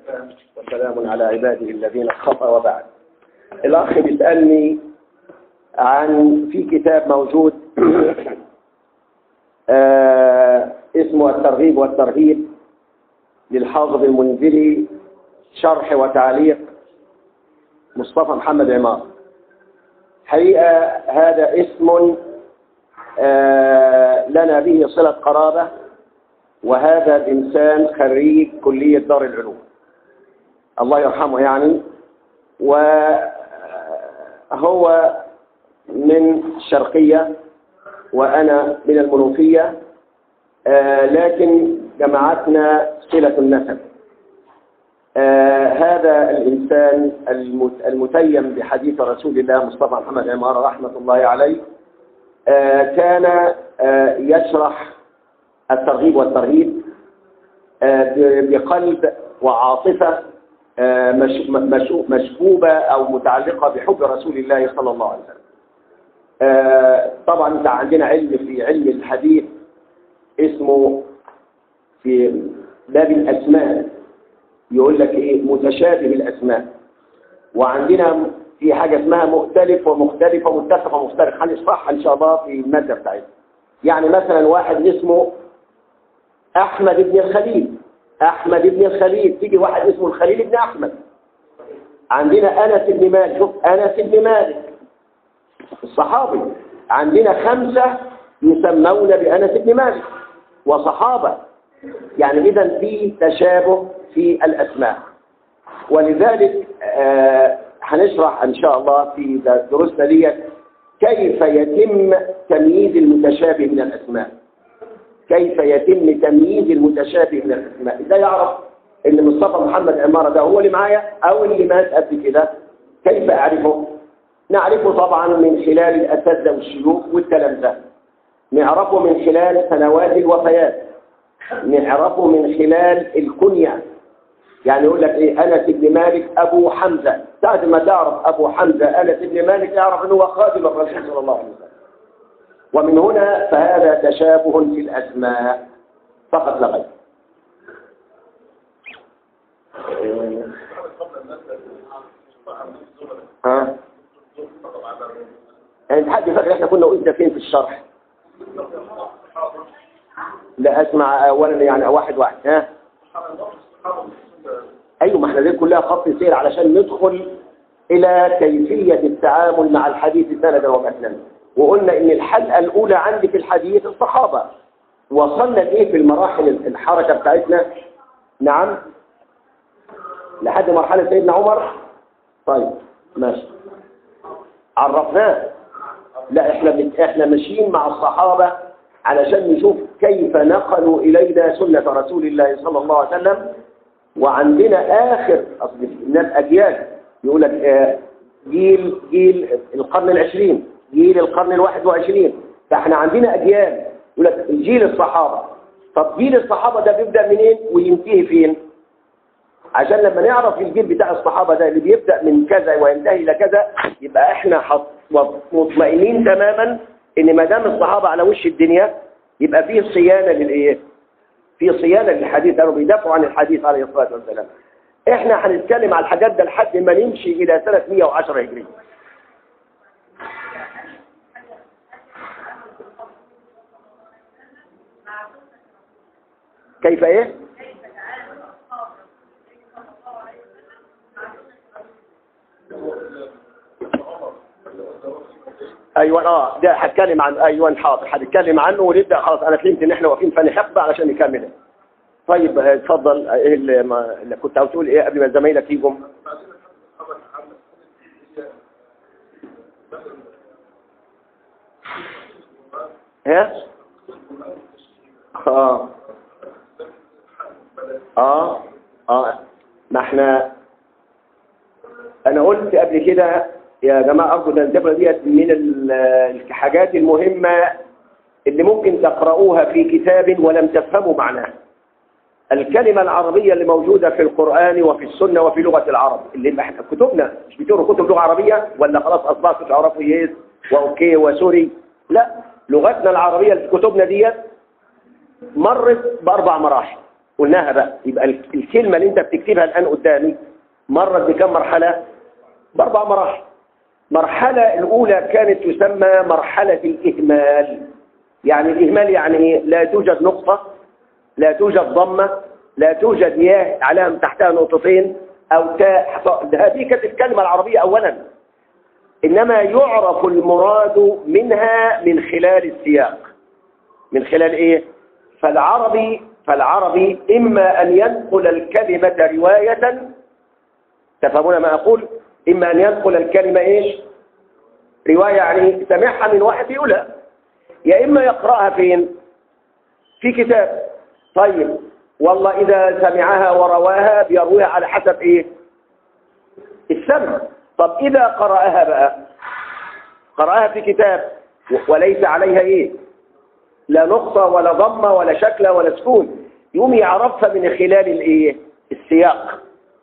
وسلام على عباده الذين اصطفى وبعد. الأخ بيسألني عن في كتاب موجود اسمه الترغيب والترهيب للحافظ المنذري، شرح وتعليق مصطفى محمد عمار. حقيقة هذا اسم لنا به صلة قرابة، وهذا الإنسان خريج كلية دار العلوم الله يرحمه يعني، وهو من الشرقية وأنا من المنوفية، لكن جمعتنا صلة النسب. هذا الإنسان المتيم بحديث رسول الله مصطفى محمد عمار رحمة الله عليه كان يشرح الترغيب والترهيب بقلب وعاطفة مشبوبة أو متعلقة بحب رسول الله صلى الله عليه وسلم. طبعا عندنا علم في علم الحديث اسمه في باب الأسماء، يقول لك إيه؟ متشابه الأسماء. وعندنا في حاجة اسمها مختلف ومختلف ومتفق ومختلف، هنشرحها إن شاء الله في المادة بتاعتنا. يعني مثلا واحد اسمه أحمد بن الخليل، أحمد بن الخليل، تيجي واحد اسمه الخليل بن أحمد. عندنا أنس بن مالك، شوف أنس بن مالك الصحابي، عندنا 5 يسمون بأنس بن مالك وصحابة. يعني إذا في تشابه في الأسماء، ولذلك هنشرح إن شاء الله في دروسنا ديت كيف يتم تمييز المتشابه من الأسماء، كيف يتم تمييز المتشابه من الأسماء. إذا يعرف إن مصطفى محمد عمارة ده هو اللي معايا أو اللي مات قبل كده، كيف أعرفه؟ نعرفه طبعا من خلال الأساتذة والشيوخ والتلامذة، نعرفه من خلال سنوات الوفيات، نعرفه من خلال الكنية. يعني يقول لك إيه؟ أنس بن مالك أبو حمزة، بعد ما تعرف أبو حمزة أنس بن مالك يعرف أنه خادم الرسول صلى الله عليه وسلم. ومن هنا فهذا تشابه في الأسماء فقط لا غير. ها؟ يعني حد فاكر احنا كنا وقفنا فين في الشرح؟ لا اسمع اولا يعني واحد ها؟ ايوه، ما احنا دي كلها خط سير علشان ندخل الى كيفية التعامل مع الحديث سندا ومتنا. وقلنا ان الحلقة الاولى عندي في الحديث الصحابة، وصلنا لايه في المراحل الحركة بتاعتنا؟ نعم، لحد مرحلة سيدنا عمر. طيب ماشي، عرفناه. لا احنا ماشيين مع الصحابة علشان نشوف كيف نقلوا الينا سنة رسول الله صلى الله عليه وسلم. وعندنا اخر اصل الناس اجيال، يقول لك جيل القرن العشرين، جيل القرن ال21. فاحنا عندنا اجيال، يقول لك جيل الصحابة. طب جيل الصحابة ده بيبدأ منين وينتهي فين؟ عشان لما نعرف الجيل بتاع الصحابة ده اللي بيبدأ من كذا وينتهي إلى كذا، يبقى احنا مطمئنين تماما ان ما دام الصحابة على وش الدنيا يبقى فيه صيانة للايه؟ في صيانة للحديث، كانوا بيدافعوا عن الحديث عليه الصلاة والسلام. احنا هنتكلم على الحاجات ده لحد ما نمشي الى سنة 110 هجرية. كيف ايه؟ ايوه ده هتكلم عن، ايوه حاضر هنتكلم عنه ونبدا. خلاص انا فهمت ان احنا واقفين فني حقبه علشان نكمل. طيب اتفضل، ايه اللي كنت عاوز تقول ايه قبل ما زمايلك يجوا؟ ها؟ ما احنا انا قلت قبل كده يا جماعه، ارجو ان الجبره ديت من الحاجات المهمه اللي ممكن تقرؤوها في كتاب ولم تفهموا معناها. الكلمه العربيه اللي موجوده في القران وفي السنه وفي لغه العرب، اللي احنا كتبنا مش بتقروا كتب لغه عربيه ولا خلاص اصبحتوا تعرفوا يس واوكي وسوري؟ لا، لغتنا العربيه اللي في كتبنا ديت مرت ب4 مراحل. قلناها بقى. يبقى الكلمة اللي انت بتكتبها الآن قدامي مرت بكم مرحلة؟ ب4 مراحل. مرحلة الأولى كانت تسمى مرحلة الإهمال. يعني الإهمال يعني إيه؟ لا توجد نقطة، لا توجد ضمة، لا توجد ياء علامة تحتها نقطتين أو تاء. هذه كانت الكلمة العربية أولا، إنما يعرف المراد منها من خلال السياق. من خلال إيه؟ فالعربي إما أن ينقل الكلمة رواية، تفهمون ما أقول؟ إما أن ينقل الكلمة إيش؟ رواية، يعني سمعها من واحد يقولها، يا إما يقرأها فين؟ في كتاب. طيب والله إذا سمعها ورواها بيرويها على حسب إيه؟ السمع. طب إذا قرأها بقى، قرأها في كتاب وليس عليها إيه؟ لا نقطة ولا ضمة ولا شكلة ولا سكون، يقوم يعرفها من خلال الإيه؟ السياق.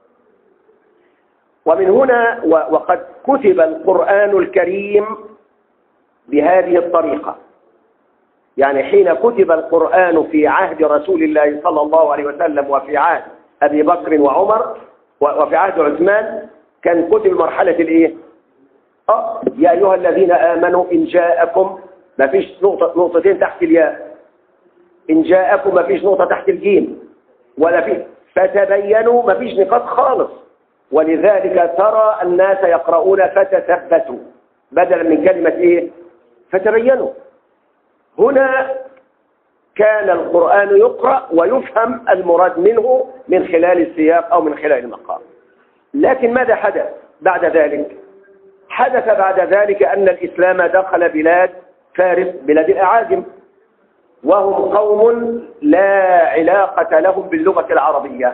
ومن هنا وقد كتب القرآن الكريم بهذه الطريقة. يعني حين كتب القرآن في عهد رسول الله صلى الله عليه وسلم وفي عهد أبي بكر وعمر وفي عهد عثمان، كان كتب مرحلة الإيه؟ يا أيها الذين آمنوا إن جاءكم، ما فيش نقطتين تحت الياء، إن جاءكم ما فيش نقطة تحت الجيم ولا في، فتبينوا ما فيش نقاط خالص. ولذلك ترى الناس يقرؤون فتثبتوا بدلا من كلمة إيه؟ فتبينوا. هنا كان القرآن يقرأ ويفهم المراد منه من خلال السياق أو من خلال المقام. لكن ماذا حدث بعد ذلك؟ حدث بعد ذلك أن الإسلام دخل بلاد فارس، بلاد الأعاجم، وهم قوم لا علاقة لهم باللغة العربية.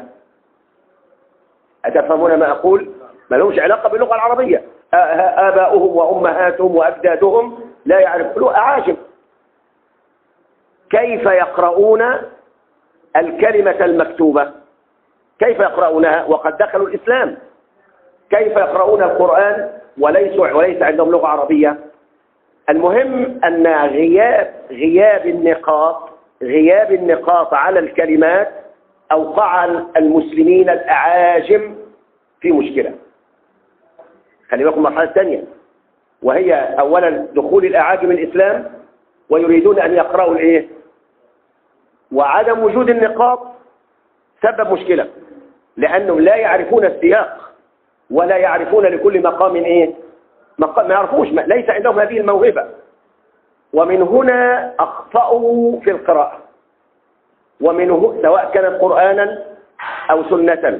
أتفهمون ما أقول؟ ما لهمش علاقة باللغة العربية. آباؤهم وأمهاتهم وأجدادهم لا يعرفون أعاجم. كيف يقرؤون الكلمة المكتوبة؟ كيف يقرؤونها وقد دخلوا الإسلام؟ كيف يقرؤون القرآن وليس عندهم لغة عربية؟ المهم أن غياب النقاط على الكلمات أوقع المسلمين الأعاجم في مشكلة. خلي بالكم المرحلة الثانية، وهي أولا دخول الأعاجم الإسلام ويريدون أن يقرأوا الإيه؟ وعدم وجود النقاط سبب مشكلة، لأنهم لا يعرفون السياق ولا يعرفون لكل مقام إيه؟ مقام ما يعرفوش، ليس عندهم هذه الموهبة. ومن هنا أخطأوا في القراءة، ومنه سواء كانت قرآنا أو سنة.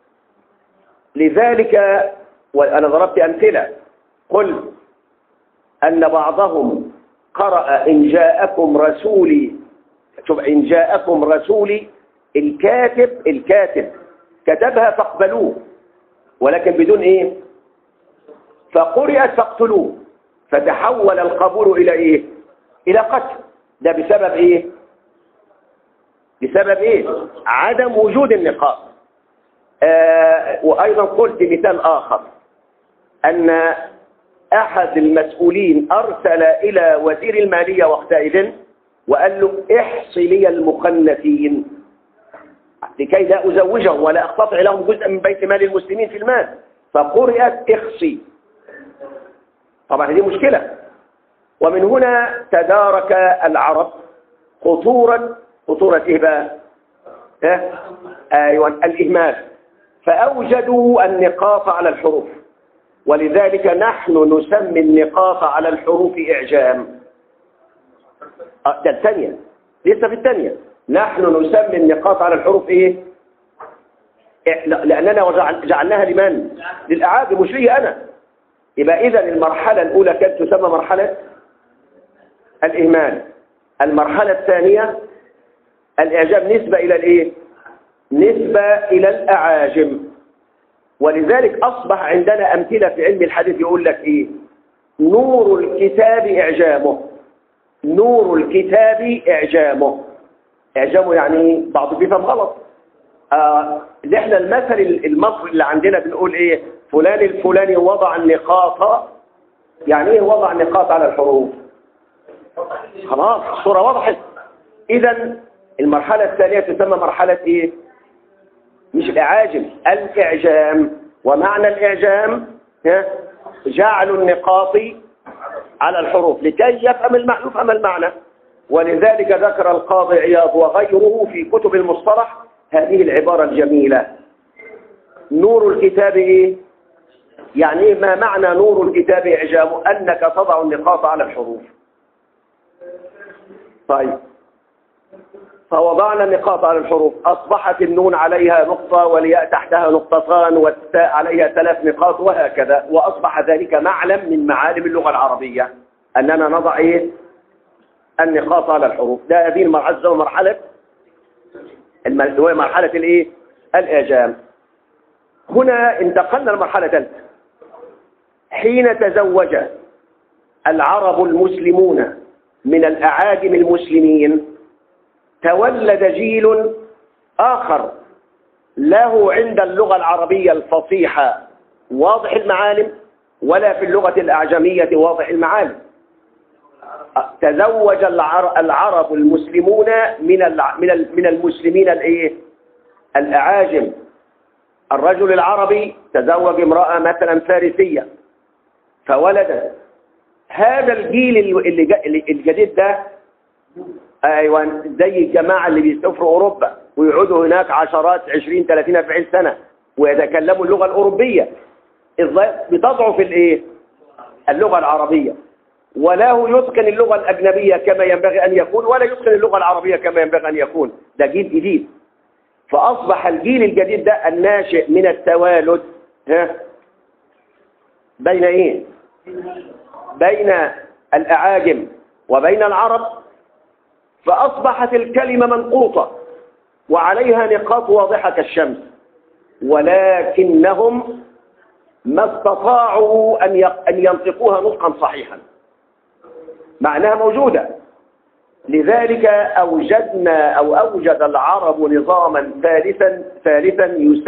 لذلك وأنا ضربت أمثلة، قل أن بعضهم قرأ إن جاءكم رسولي، شوف إن جاءكم رسولي، الكاتب كتبها فاقبلوه، ولكن بدون إيه؟ فقرأت فاقتلوه، فتحول القبول إلى إيه؟ إلى قتل. ده بسبب إيه؟ بسبب إيه؟ عدم وجود النقاط. وأيضا قلت مثال آخر، أن أحد المسؤولين أرسل إلى وزير المالية وقتئذ وقال له احصي لي المخنثين لكي لا أزوجهم ولا أقتطع لهم جزءا من بيت مال المسلمين في المال، فقرأت اخصي. طبعا هذه مشكلة. ومن هنا تدارك العرب خطورة إيه بقى؟ أيوة الإهمال، فأوجدوا النقاط على الحروف. ولذلك نحن نسمي النقاط على الحروف إعجام. ده الثانية، لسه في الثانية. نحن نسمي النقاط على الحروف إيه؟ لأننا جعلناها لمن؟ للأعاجم، مش لي أنا. يبقى إذن المرحلة الأولى كانت تسمى مرحلة الإهمال. المرحلة الثانية الإعجام نسبة إلى الإيه؟ نسبة إلى الأعاجم. ولذلك أصبح عندنا أمثلة في علم الحديث يقول لك إيه؟ نور الكتاب إعجامه. نور الكتاب إعجامه. إعجامه يعني بعض بيفهم غلط. اللي احنا المثل المصري اللي عندنا بنقول إيه؟ فلان الفلاني وضع النقاط. يعني إيه وضع النقاط على الحروف؟ خلاص الصورة وضحت. إذن المرحلة الثانية تسمى مرحلة إيه؟ مش الإعاجم، الإعجام. ومعنى الإعجام جعل النقاط على الحروف لكي يفهم المعنى. ولذلك ذكر القاضي عياض وغيره في كتب المصطلح هذه العبارة الجميلة: نور الكتاب إيه؟ يعني ما معنى نور الكتاب إعجامه؟ أنك تضع النقاط على الحروف. طيب، فوضعنا النقاط على الحروف، أصبحت النون عليها نقطة والياء تحتها نقطتان والتاء عليها 3 نقاط وهكذا، وأصبح ذلك معلم من معالم اللغة العربية أننا نضع إيه؟ النقاط على الحروف. ده هذه المرحلة مرحلة الإيه؟ الإعجام. هنا انتقلنا لمرحلة ثالثة. حين تزوج العرب المسلمون من الأعاجم المسلمين تولد جيل آخر له عند اللغة العربية الفصيحة واضح المعالم، ولا في اللغة الأعجمية واضح المعالم. تزوج العرب المسلمون من المسلمين الايه؟ الأعاجم. الرجل العربي تزوج امرأة مثلا فارسية فولدت. هذا الجيل الجديد ده، ايوه، زي الجماعة اللي بيسافروا اوروبا ويقعدوا هناك عشرات 20 30 40 سنة ويتكلموا اللغة الأوروبية، بتضعف الايه؟ اللغة العربية، ولا يتقن اللغة الأجنبية كما ينبغي أن يكون، ولا يتقن اللغة العربية كما ينبغي أن يكون. ده جيل جديد. فأصبح الجيل الجديد ده الناشئ من التوالد بين إيه؟ بين الأعاجم وبين العرب، فأصبحت الكلمة منقوطة وعليها نقاط واضحة كالشمس، ولكنهم ما استطاعوا أن ينطقوها نطقا صحيحا. معناها موجودة. لذلك أوجد العرب نظاما ثالثا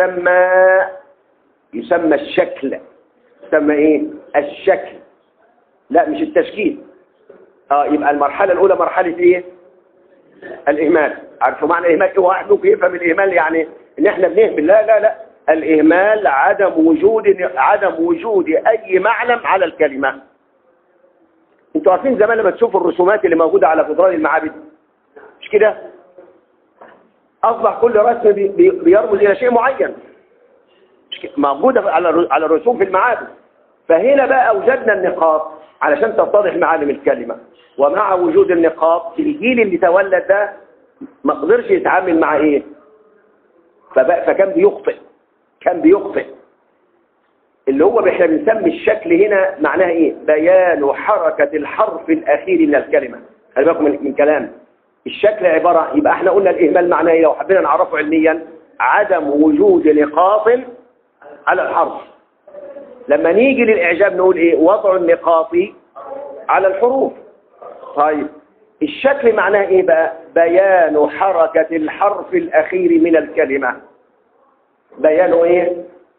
يسمى الشكل. يسمى إيه؟ الشكل، لا مش التشكيل. يبقى المرحلة الأولى مرحلة إيه؟ الإهمال. عارفوا معنى الإهمال؟ واحد ممكن يفهم الإهمال يعني إن إحنا بنهمل. لا، الإهمال عدم وجود أي معلم على الكلمة. انتوا عارفين زمان لما تشوفوا الرسومات اللي موجودة على جدران المعابد، مش كده؟ أصبح كل رسم بيرمز إلى شيء معين موجودة على الرسوم في المعابد. فهنا بقى أوجدنا النقاط علشان تتضح معالم الكلمة. ومع وجود النقاط الجيل اللي تولد ده ما قدرش يتعامل مع إيه؟ فكان بيخطئ. اللي هو احنا بنسمي الشكل هنا معناها ايه؟ بيان حركة الحرف الأخير من الكلمة. خلي بالكم من كلام. الشكل عبارة، يبقى احنا قلنا الإهمال معناه ايه لو حبينا نعرفه علميا؟ عدم وجود نقاط على الحرف. لما نيجي للإعجاب نقول ايه؟ وضع النقاط على الحروف. طيب الشكل معناه ايه بقى؟ بيان حركة الحرف الأخير من الكلمة. بيانه ايه؟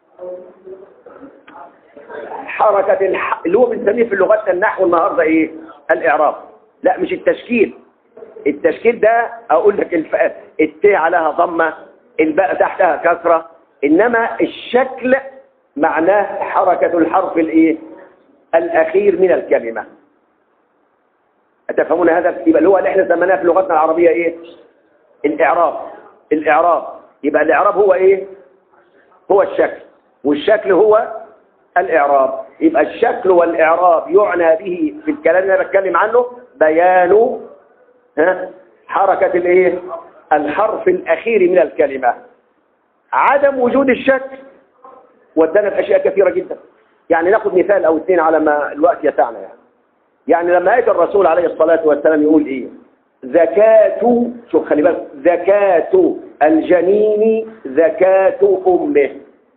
حركة اللي هو بنسميه في لغتنا النحو النهارده ايه؟ الإعراب. لا مش التشكيل. التشكيل ده اقول لك التاء عليها ضمه، الباء تحتها كسره، انما الشكل معناه حركة الحرف الايه؟ الأخير من الكلمة. أتفهمون هذا؟ يبقى اللي هو اللي احنا سميناه في لغتنا العربية ايه؟ الإعراب. يبقى الإعراب هو ايه؟ هو الشكل، والشكل هو الإعراب. يبقى الشكل والإعراب يعنى به في الكلام اللي أنا بتكلم عنه بيان حركة الايه؟ الحرف الأخير من الكلمة. عدم وجود الشكل ودنا في أشياء كثيرة جدا. يعني ناخد مثال أو اثنين على ما الوقت يسعنا. يعني لما آتى الرسول عليه الصلاة والسلام يقول ايه؟ زكاة، شوف خلي بالك، زكاة الجنين زكاة أمه.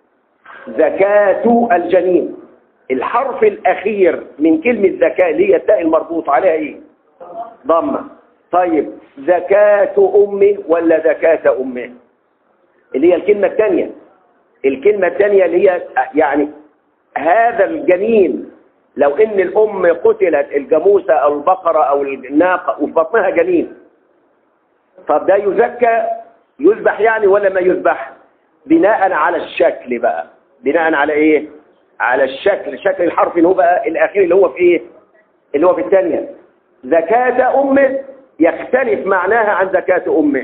زكاة الجنين، الحرف الأخير من كلمة زكاة اللي هي التاء المربوط عليها ايه؟ ضمة. طيب زكاة أمه ولا زكاة أمه؟ اللي هي الكلمة الثانية. الكلمة الثانية اللي هي يعني هذا الجنين، لو ان الأم قتلت، الجاموسة أو البقرة أو الناقة وفي بطنها جنين، طب ده يزكى يذبح يعني ولا ما يذبح؟ بناء على الشكل بقى. بناء على ايه؟ على الشكل. شكل الحرف اللي هو بقى الاخير اللي هو في ايه؟ اللي هو في الثانية. زكاة امه يختلف معناها عن زكاة امه.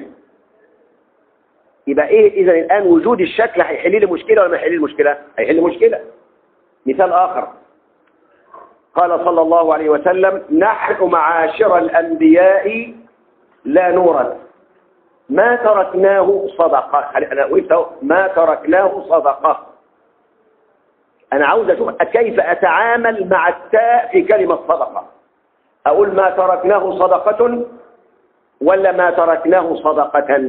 يبقى ايه اذا الان وجود الشكل هيحل لي مشكلة ولا ما يحل لي مشكلة؟ هيحل مشكلة. مثال اخر قال صلى الله عليه وسلم: نحن معاشر الانبياء لا نورث ما تركناه صدقة. أنا قلت ما تركناه صدقة. أنا عاوز أشوف كيف أتعامل مع التاء في كلمة صدقة. أقول ما تركناه صدقة ولا ما تركناه صدقة؟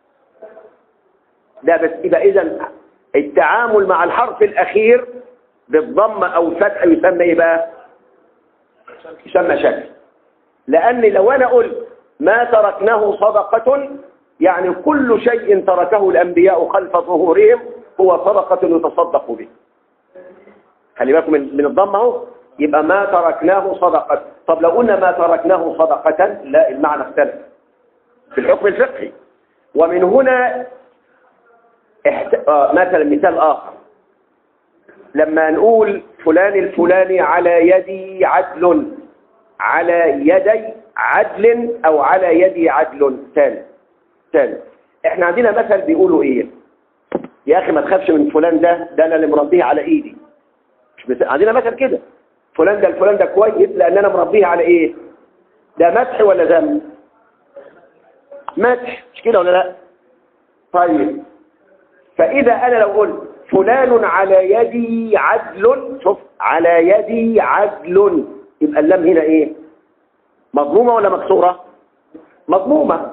ده بس. يبقى إذن التعامل مع الحرف الأخير بالضم أو الفتح يسمى إيه بقى؟ يسمى شكل. لأن لو أنا قلت ما تركناه صدقة يعني كل شيء تركه الأنبياء خلف ظهورهم هو صدقة يتصدق به. خلي بالكم من الضم اهو. يبقى ما تركناه صدقة. طب لو قلنا ما تركناه صدقة لا، المعنى اختلف في الحكم الفقهي. ومن هنا مثلا مثال آخر لما نقول فلان الفلاني على يدي عدل، على يدي عدل أو على يدي عدل. تاني احنا عندنا مثل بيقولوا ايه؟ يا اخي ما تخافش من فلان ده انا اللي مربيه على ايدي. عندنا مثل كده، فلان ده الفلان ده كويس لان انا مربيه على ايه؟ ده مدح ولا ذم؟ مدح، مش كده ولا لا؟ طيب فاذا انا لو قلت فلان على يدي عدل، شوف على يدي عدل، يبقى اللام هنا ايه؟ مضمومه ولا مكسوره؟ مضمومه.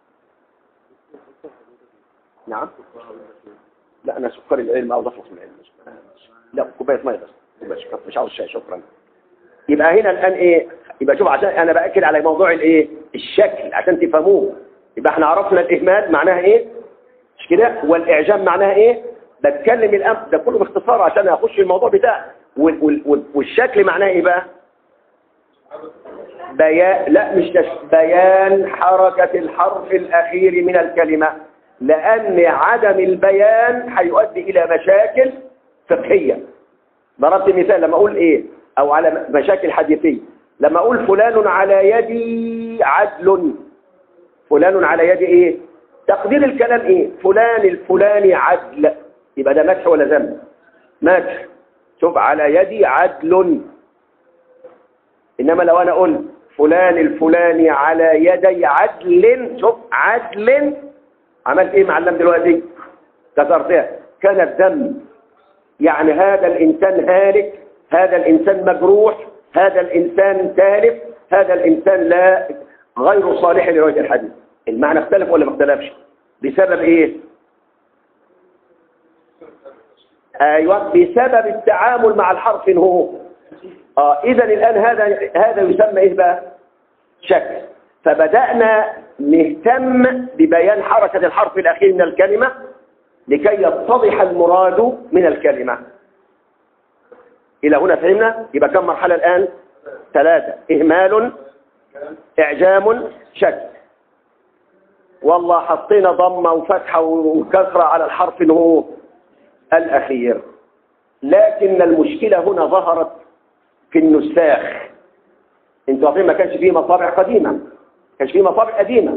نعم. لا انا سكري العلم عاوز اخلص من العلم. لا كوبايه ميه بس، مش عاوز شاي شكرا. يبقى هنا الان ايه؟ يبقى شوف عشان انا باكد على موضوع الايه؟ الشكل عشان تفهموه. يبقى احنا عرفنا الاهمال معناها ايه؟ مش كده؟ والاعجام معناها ايه؟ بتكلم الان ده كله باختصار عشان اخش الموضوع بتاعي. والشكل معناها ايه بقى؟ بيان. لا مش بيان حركة الحرف الأخير من الكلمة، لأن عدم البيان هيؤدي إلى مشاكل فقهية. ضربت مثال لما أقول إيه؟ أو على مشاكل حديثية. لما أقول فلان على يدي عدل، فلان على يدي إيه؟ تقدير الكلام إيه؟ فلان الفلاني عدل، يبقى ده مدح ولا ذم؟ مدح. شوف على يدي عدل. إنما لو أنا قلت فلان الفلاني على يدي عدل، شوف عدل، عملت ايه مع اللام دلوقتي؟ كسرتها، كانت ذم. يعني هذا الانسان هالك، هذا الانسان مجروح، هذا الانسان تالف، هذا الانسان لا غير صالح لرواية الحديث. المعنى اختلف ولا ما اختلفش؟ بسبب ايه؟ ايوه بسبب التعامل مع الحرف هو. اذا الان هذا يسمى ايه بقى؟ شكل. فبدأنا نهتم ببيان حركة الحرف الأخير من الكلمة لكي يتضح المراد من الكلمة. إلى هنا فهمنا؟ يبقى كم مرحلة الآن؟ 3: إهمال، إعجام، شكل. والله حطينا ضمة وفتحة وكسرة على الحرف اللي هو الأخير. لكن المشكلة هنا ظهرت في النساخ. انتوا عارفين ما كانش فيه مطابع قديمة، ما كانش فيه مطابع قديمة.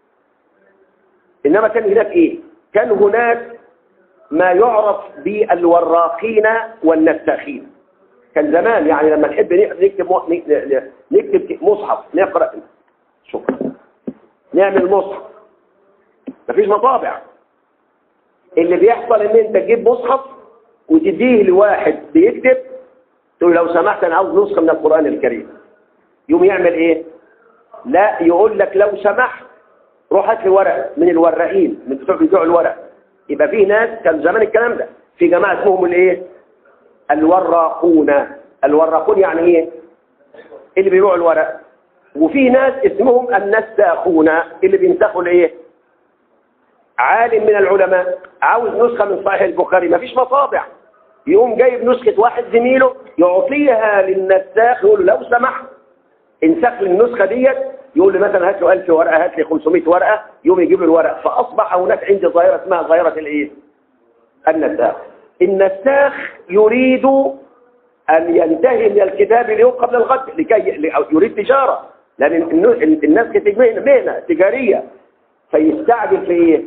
إنما كان هناك إيه؟ كان هناك ما يعرف بالوراقين والنساخين. كان زمان يعني لما نحب نكتب مصحف نقرأ، شكرا، نعمل مصحف، مفيش مطابع. اللي بيحصل ان انت تجيب مصحف وتديه لواحد بيكتب، تقول لو سمحت انا عاوز نسخة من القرآن الكريم. يوم يعمل ايه؟ لا يقول لك لو سمحت روح هات لي ورق من الوراقين، من بتوع الورق. يبقى فيه ناس كان زمان الكلام ده في جماعة اسمهم الايه؟ الوراقون. الوراقون يعني ايه؟ اللي بيبيعوا الورق. وفي ناس اسمهم النساخون اللي بينسخوا الايه؟ عالم من العلماء عاوز نسخة من صحيح البخاري، مفيش مطابع، يقوم جايب نسخة واحد زميله يعطيها للنساخ، يقول له لو سمحت انسخ لي النسخة ديت يقول لي مثلا هات له 1000 ورقة، هات لي 500 ورقة، يوم يجيب له الورق. فأصبح هناك عندي ظاهرة اسمها ظاهرة الإيه؟ النساخ. النساخ يريد أن ينتهي من الكتاب اليوم قبل الغد لكي يريد تجارة، لأن الناس مهنة تجارية، فيستعجل في إيه؟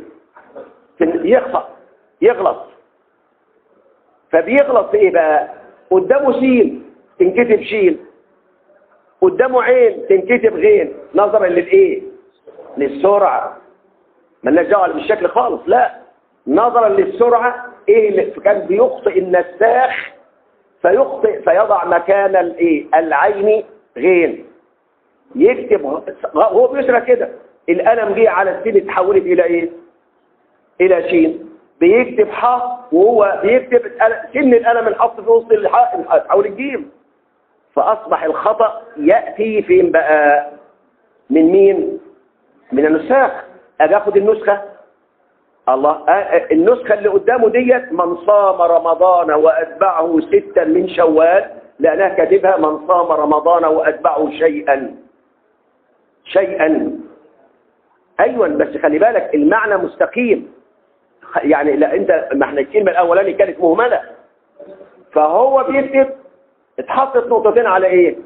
يغلط. فبيغلط في إيه بقى؟ قدامه سين تنكتب شين، قدامه عين تنكتب غين، نظرا للإيه؟ للسرعة. مالناش دعوة بالشكل خالص، لا، نظرا للسرعة. إيه اللي كان بيخطئ النساخ؟ فيضع مكان الإيه؟ العين غين، يكتب هو بيسرى كده. القلم جه على السين اتحولت إلى إيه؟ إلى شين. بيكتب حاء وهو بيكتب سن القلم الحط في وسط الحاء اتحول الجيم. فأصبح الخطأ يأتي فين بقى؟ من مين؟ من النساخ. أجي أخد النسخة، الله، النسخة اللي قدامه ديت من صام رمضان وأتبعه 6 من شوال، لأنها كاتبها من صام رمضان وأتبعه شيئا. أيوة، بس خلي بالك المعنى مستقيم. يعني لا، أنت ما احنا الكلمة الأولانية كانت مهملة، فهو بيكتب اتحطت نقطتين على إيه؟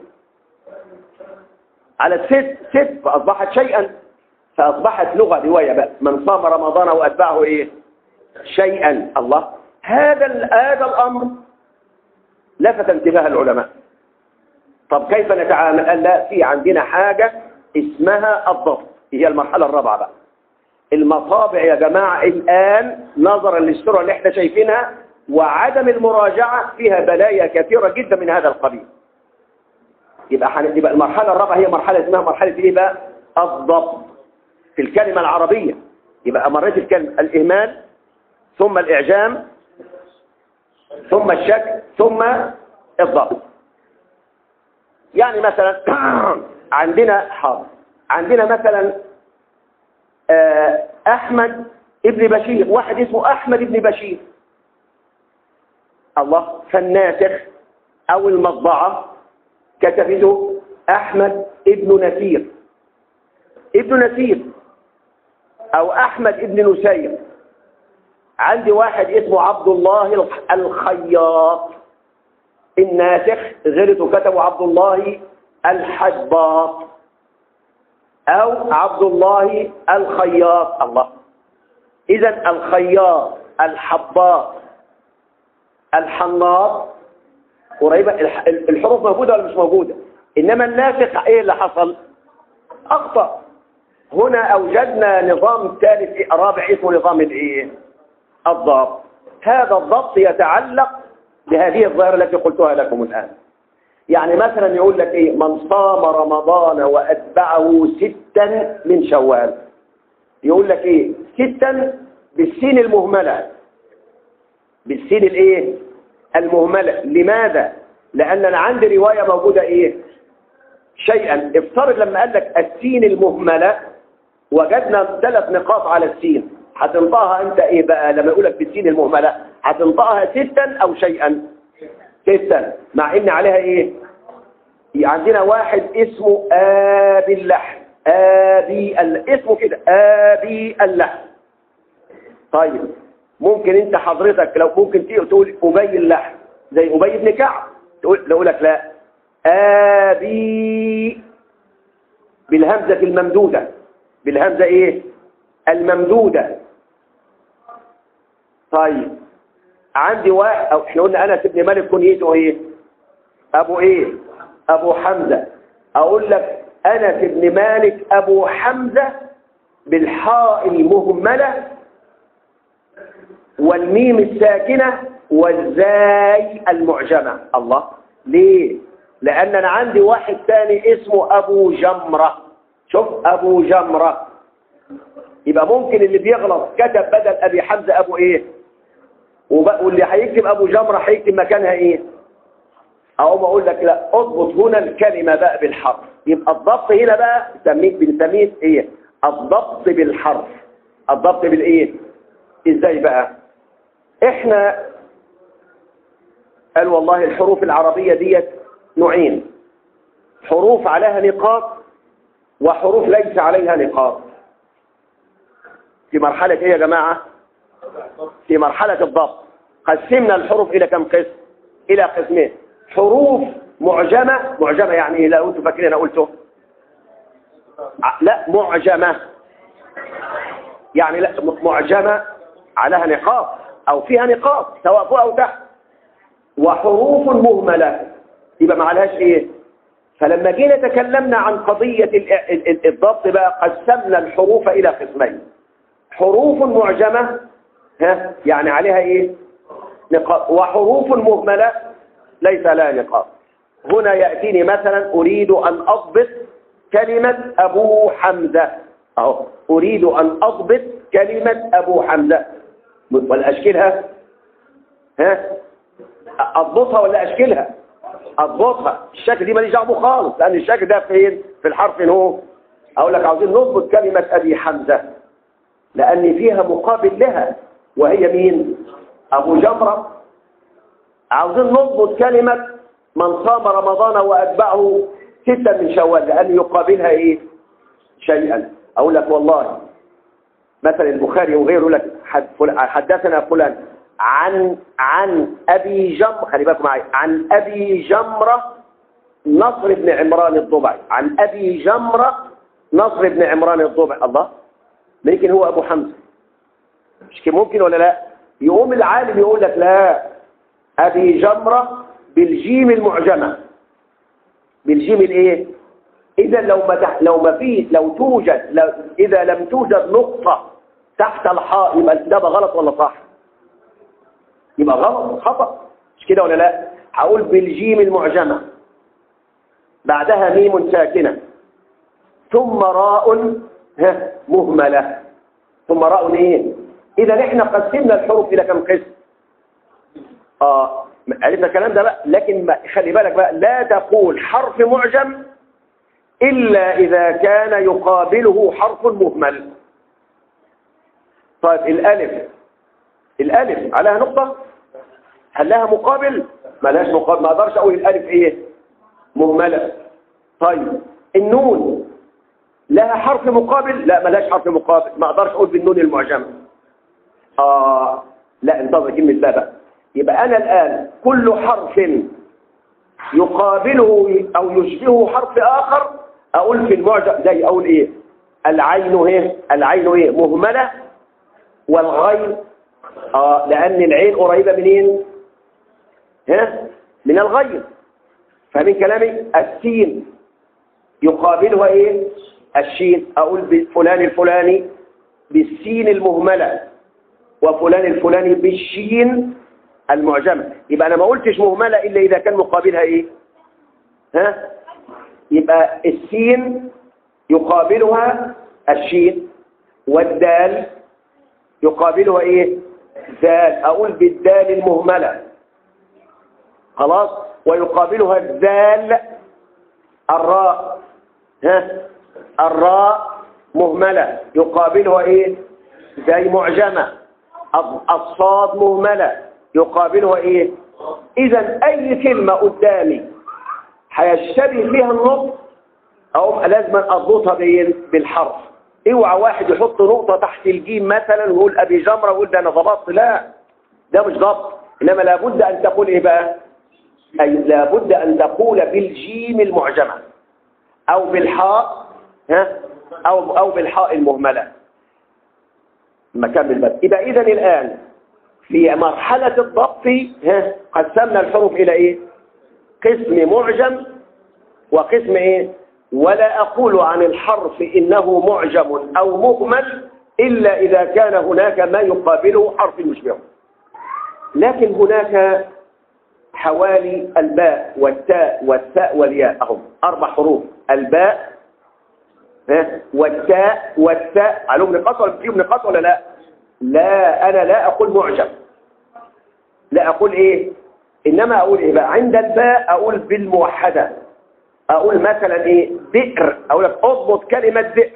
على ست فأصبحت شيئا، فأصبحت لغة رواية بقى. من صام رمضان وأتبعه إيه؟ شيئا. الله، هذا الأمر لفت انتباه العلماء. طب كيف نتعامل؟ قال لا، في عندنا حاجة اسمها الضبط، هي المرحلة الرابعة بقى. المطابع يا جماعة الآن نظرا للسرعة اللي احنا شايفينها وعدم المراجعة فيها بلايا كثيرة جدا من هذا القبيل. يبقى المرحلة الرابعة هي مرحلة اسمها مرحلة ايه بقى؟ الضبط في الكلمة العربية. يبقى مريت الكلمة الإهمال، ثم الإعجام، ثم الشك، ثم الضبط. يعني مثلا عندنا مثلا أحمد ابن بشير، واحد اسمه أحمد ابن بشير، الله، فالناسخ أو المطبعة كتبته أحمد ابن نسير أو أحمد ابن نسير. عندي واحد اسمه عبد الله الخياط، الناسخ غلط وكتبوا عبد الله الحباط أو عبد الله الخياط. الله، إذن الخياط، الحباط، الحناط قريبة، الحروف موجودة ولا مش موجودة؟ إنما الناسخ إيه اللي حصل؟ أخطأ. هنا أوجدنا نظام ثالث رابع اسمه نظام الإيه؟ الضبط. هذا الضبط يتعلق بهذه الظاهرة التي قلتها لكم الآن. يعني مثلا يقول لك إيه؟ من صام رمضان وأتبعه 6 من شوال. يقول لك إيه؟ 6 بالسين المهملة، بالسين الإيه؟ المهملة. لماذا؟ لأن أنا عندي رواية موجودة إيه؟ شيئا. افترض لما قال لك السين المهملة وجدنا 3 نقاط على السين، هتنطقها أنت إيه بقى لما يقول لك بالسين المهملة؟ هتنطقها 6 أو شيئا؟ 6، مع إن عليها إيه؟ عندنا واحد اسمه آبي اللحم، اسمه كده آبي اللحم. طيب ممكن انت حضرتك لو ممكن تقول أبي اللحم زي أبي بن كعب، تقول لك لا، آبي بالهمزة الممدودة، بالهمزة ايه؟ الممدودة. طيب عندي واحد، او احنا قلنا أنس بن مالك كنيته ايه؟ ابو ايه؟ ابو حمزة. اقول لك أنس بن مالك ابو حمزة بالحاء المهملة والميم الساكنة والزاي المعجمة. الله، ليه؟ لأن أنا عندي واحد ثاني اسمه أبو جمرة. شوف، أبو جمرة. يبقى ممكن اللي بيغلط كتب بدل أبي حمزة أبو إيه؟ واللي هيكتب أبو جمرة هيكتب مكانها إيه؟ أقوم أقول لك لا، اضبط هنا الكلمة بقى بالحرف. يبقى الضبط هنا بقى بنسميه إيه؟ الضبط بالحرف. الضبط بالإيه؟ إزاي بقى؟ إحنا قال والله الحروف العربية ديت نوعين، حروف عليها نقاط وحروف ليس عليها نقاط. في مرحلة ايه يا جماعة؟ في مرحلة الضبط. قسمنا الحروف الى كم قسم؟ الى قسمين. حروف معجمة. معجمة يعني ايه؟ لا انتوا فاكرين انا قلته؟ لا، معجمة يعني لا معجمة عليها نقاط او فيها نقاط سواء فوق او تحت. وحروف مهملة يبقى ما عليهاش ايه. فلما جينا تكلمنا عن قضية الضبط بقى قسمنا الحروف الى قسمين. حروف معجمة يعني عليها ايه نقاط، وحروف مهملة ليس لها نقاط. هنا يأتيني مثلا أريد أن أضبط كلمة أبو حمزة. أهو أريد أن أضبط كلمة أبو حمزة. ولا أشكلها؟ أضبطها ولا أشكلها؟ أضبطها. الشكل دي ماليش دعوه خالص، لأن الشكل ده فين؟ في الحرف هو. أقول لك عاوزين نضبط كلمة أبي حمزة لأن فيها مقابل لها وهي مين؟ أبو جمرة. عاوزين نضبط كلمة من صام رمضان وأتبعه 6 من شوال لأن يقابلها إيه؟ شيئا. أقول لك والله مثلا البخاري وغيره لك حدثنا فلان عن أبي جمرة، خلي بالكم معي، عن أبي جمرة نصر بن عمران الضبعي، عن أبي جمرة نصر بن عمران الضبعي. الله، لكن هو أبو حمزة، مش ممكن ولا لا؟ يقوم العالم يقول لك لا، أبي جمرة بالجيم المعجمة. بالجيم الايه؟ إذا إذا لم توجد نقطة تحت الحاء يبقى الكتابة غلط ولا صح؟ يبقى غلط، خطأ، مش كده ولا لا؟ هقول بالجيم المعجمة بعدها ميم ساكنة ثم راء مهملة. ثم راء ايه؟ إذا احنا قسمنا الحروف إلى كم قسم؟ عرفنا الكلام ده بقى. لكن خلي بالك بقى، لا تقول حرف معجم إلا إذا كان يقابله حرف مهمل. طيب الألف عليها نقطة؟ هل لها مقابل؟ ما لهاش مقابل، ما أقدرش أقول الألف إيه؟ مهملة. طيب النون لها حرف مقابل؟ لا، ما لهاش حرف مقابل، ما أقدرش أقول بالنون المعجمة. لا، انتظر كلمة لا بقى. يبقى أنا الآن كل حرف يقابله أو يشبهه حرف آخر أقول في المعجم، زي أقول إيه؟ العين إيه؟ مهملة. والغين لأن العين قريبة منين؟ من الغين. فمن كلامي السين يقابلها إيه؟ الشين. أقول بفلان الفلاني بالسين المهملة وفلان الفلاني بالشين المعجمة. يبقى أنا ما قلتش مهملة إلا إذا كان مقابلها إيه؟ يبقى السين يقابلها الشين، والدال يقابلها إيه؟ ذال. أقول بالدال المهملة، خلاص. ويقابلها الذال الراء. الراء مهملة يقابلها إيه؟ زي معجمة. الصاد مهملة يقابلها ايه؟ اذا اي كلمة قدامي هيشتبه فيها النطق او لازم اضبطها بالحرف. اوعى واحد يحط نقطة تحت الجيم مثلا ويقول ابي جمرة ويقول ده انا ضبطت. لا، ده مش ضبط. انما لابد ان تقول ايه بقى؟ اي لابد ان تقول بالجيم المعجمة او بالحاء او بالحاء المهملة. مكمل بس. يبقى اذا الان في مرحلة الضبط قسمنا الحروف إلى إيه؟ قسم معجم وقسم إيه؟ ولا أقول عن الحرف إنه معجم أو مهمل إلا إذا كان هناك ما يقابله حرف يشبهه. لكن هناك حوالي الباء والتاء والثاء والياء، أهم 4 حروف: الباء والتاء والثاء. عليهم نقاط ولا فيهم نقاط ولا لا؟ لا، أنا لا أقول معجم، لا أقول إيه؟ إنما أقول إيه بقى؟ عند الباء أقول بالموحدة. أقول مثلا إيه؟ بئر. أقول لك أضبط كلمة بئر.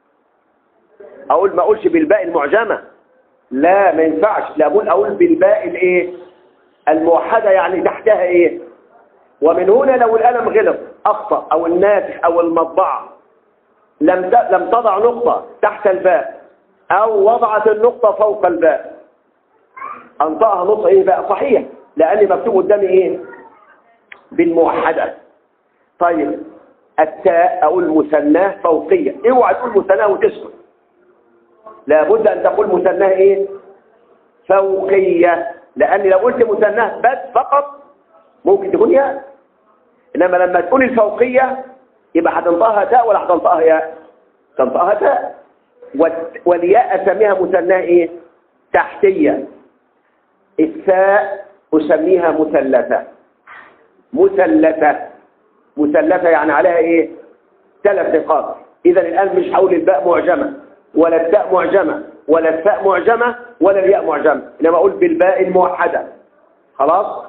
ما أقولش بالباء المعجمة، لا، ما ينفعش. لا، أقول بالباء الإيه؟ الموحدة، يعني تحتها إيه؟ ومن هنا لو القلم غلط أخطأ أو الناسخ أو المطبعة لم تضع نقطة تحت الباء أو وضعت النقطة فوق الباء، أنطقها نطق إيه بقى صحيح، لأن مكتوب قدامي إيه بالموحدة. طيب التاء أقول مثناه فوقية، اوعى تقول مثناه وتسكت، لابد أن تقول مثناه إيه فوقية، لأن لو قلت مثناه بس فقط ممكن تكون ياء، إنما لما تقول الفوقية يبقى هتنطقها تاء ولا هتنطقها ياء؟ تنطقها تاء. والياء أسميها مثناه إيه تحتية. الثاء أسميها مثلثة. مثلثة يعني عليها إيه 3 نقاط. إذا الآن مش هقول الباء معجمة ولا التاء معجمة ولا الثاء معجمة ولا الياء معجمة، إنما أقول بالباء الموحدة. خلاص؟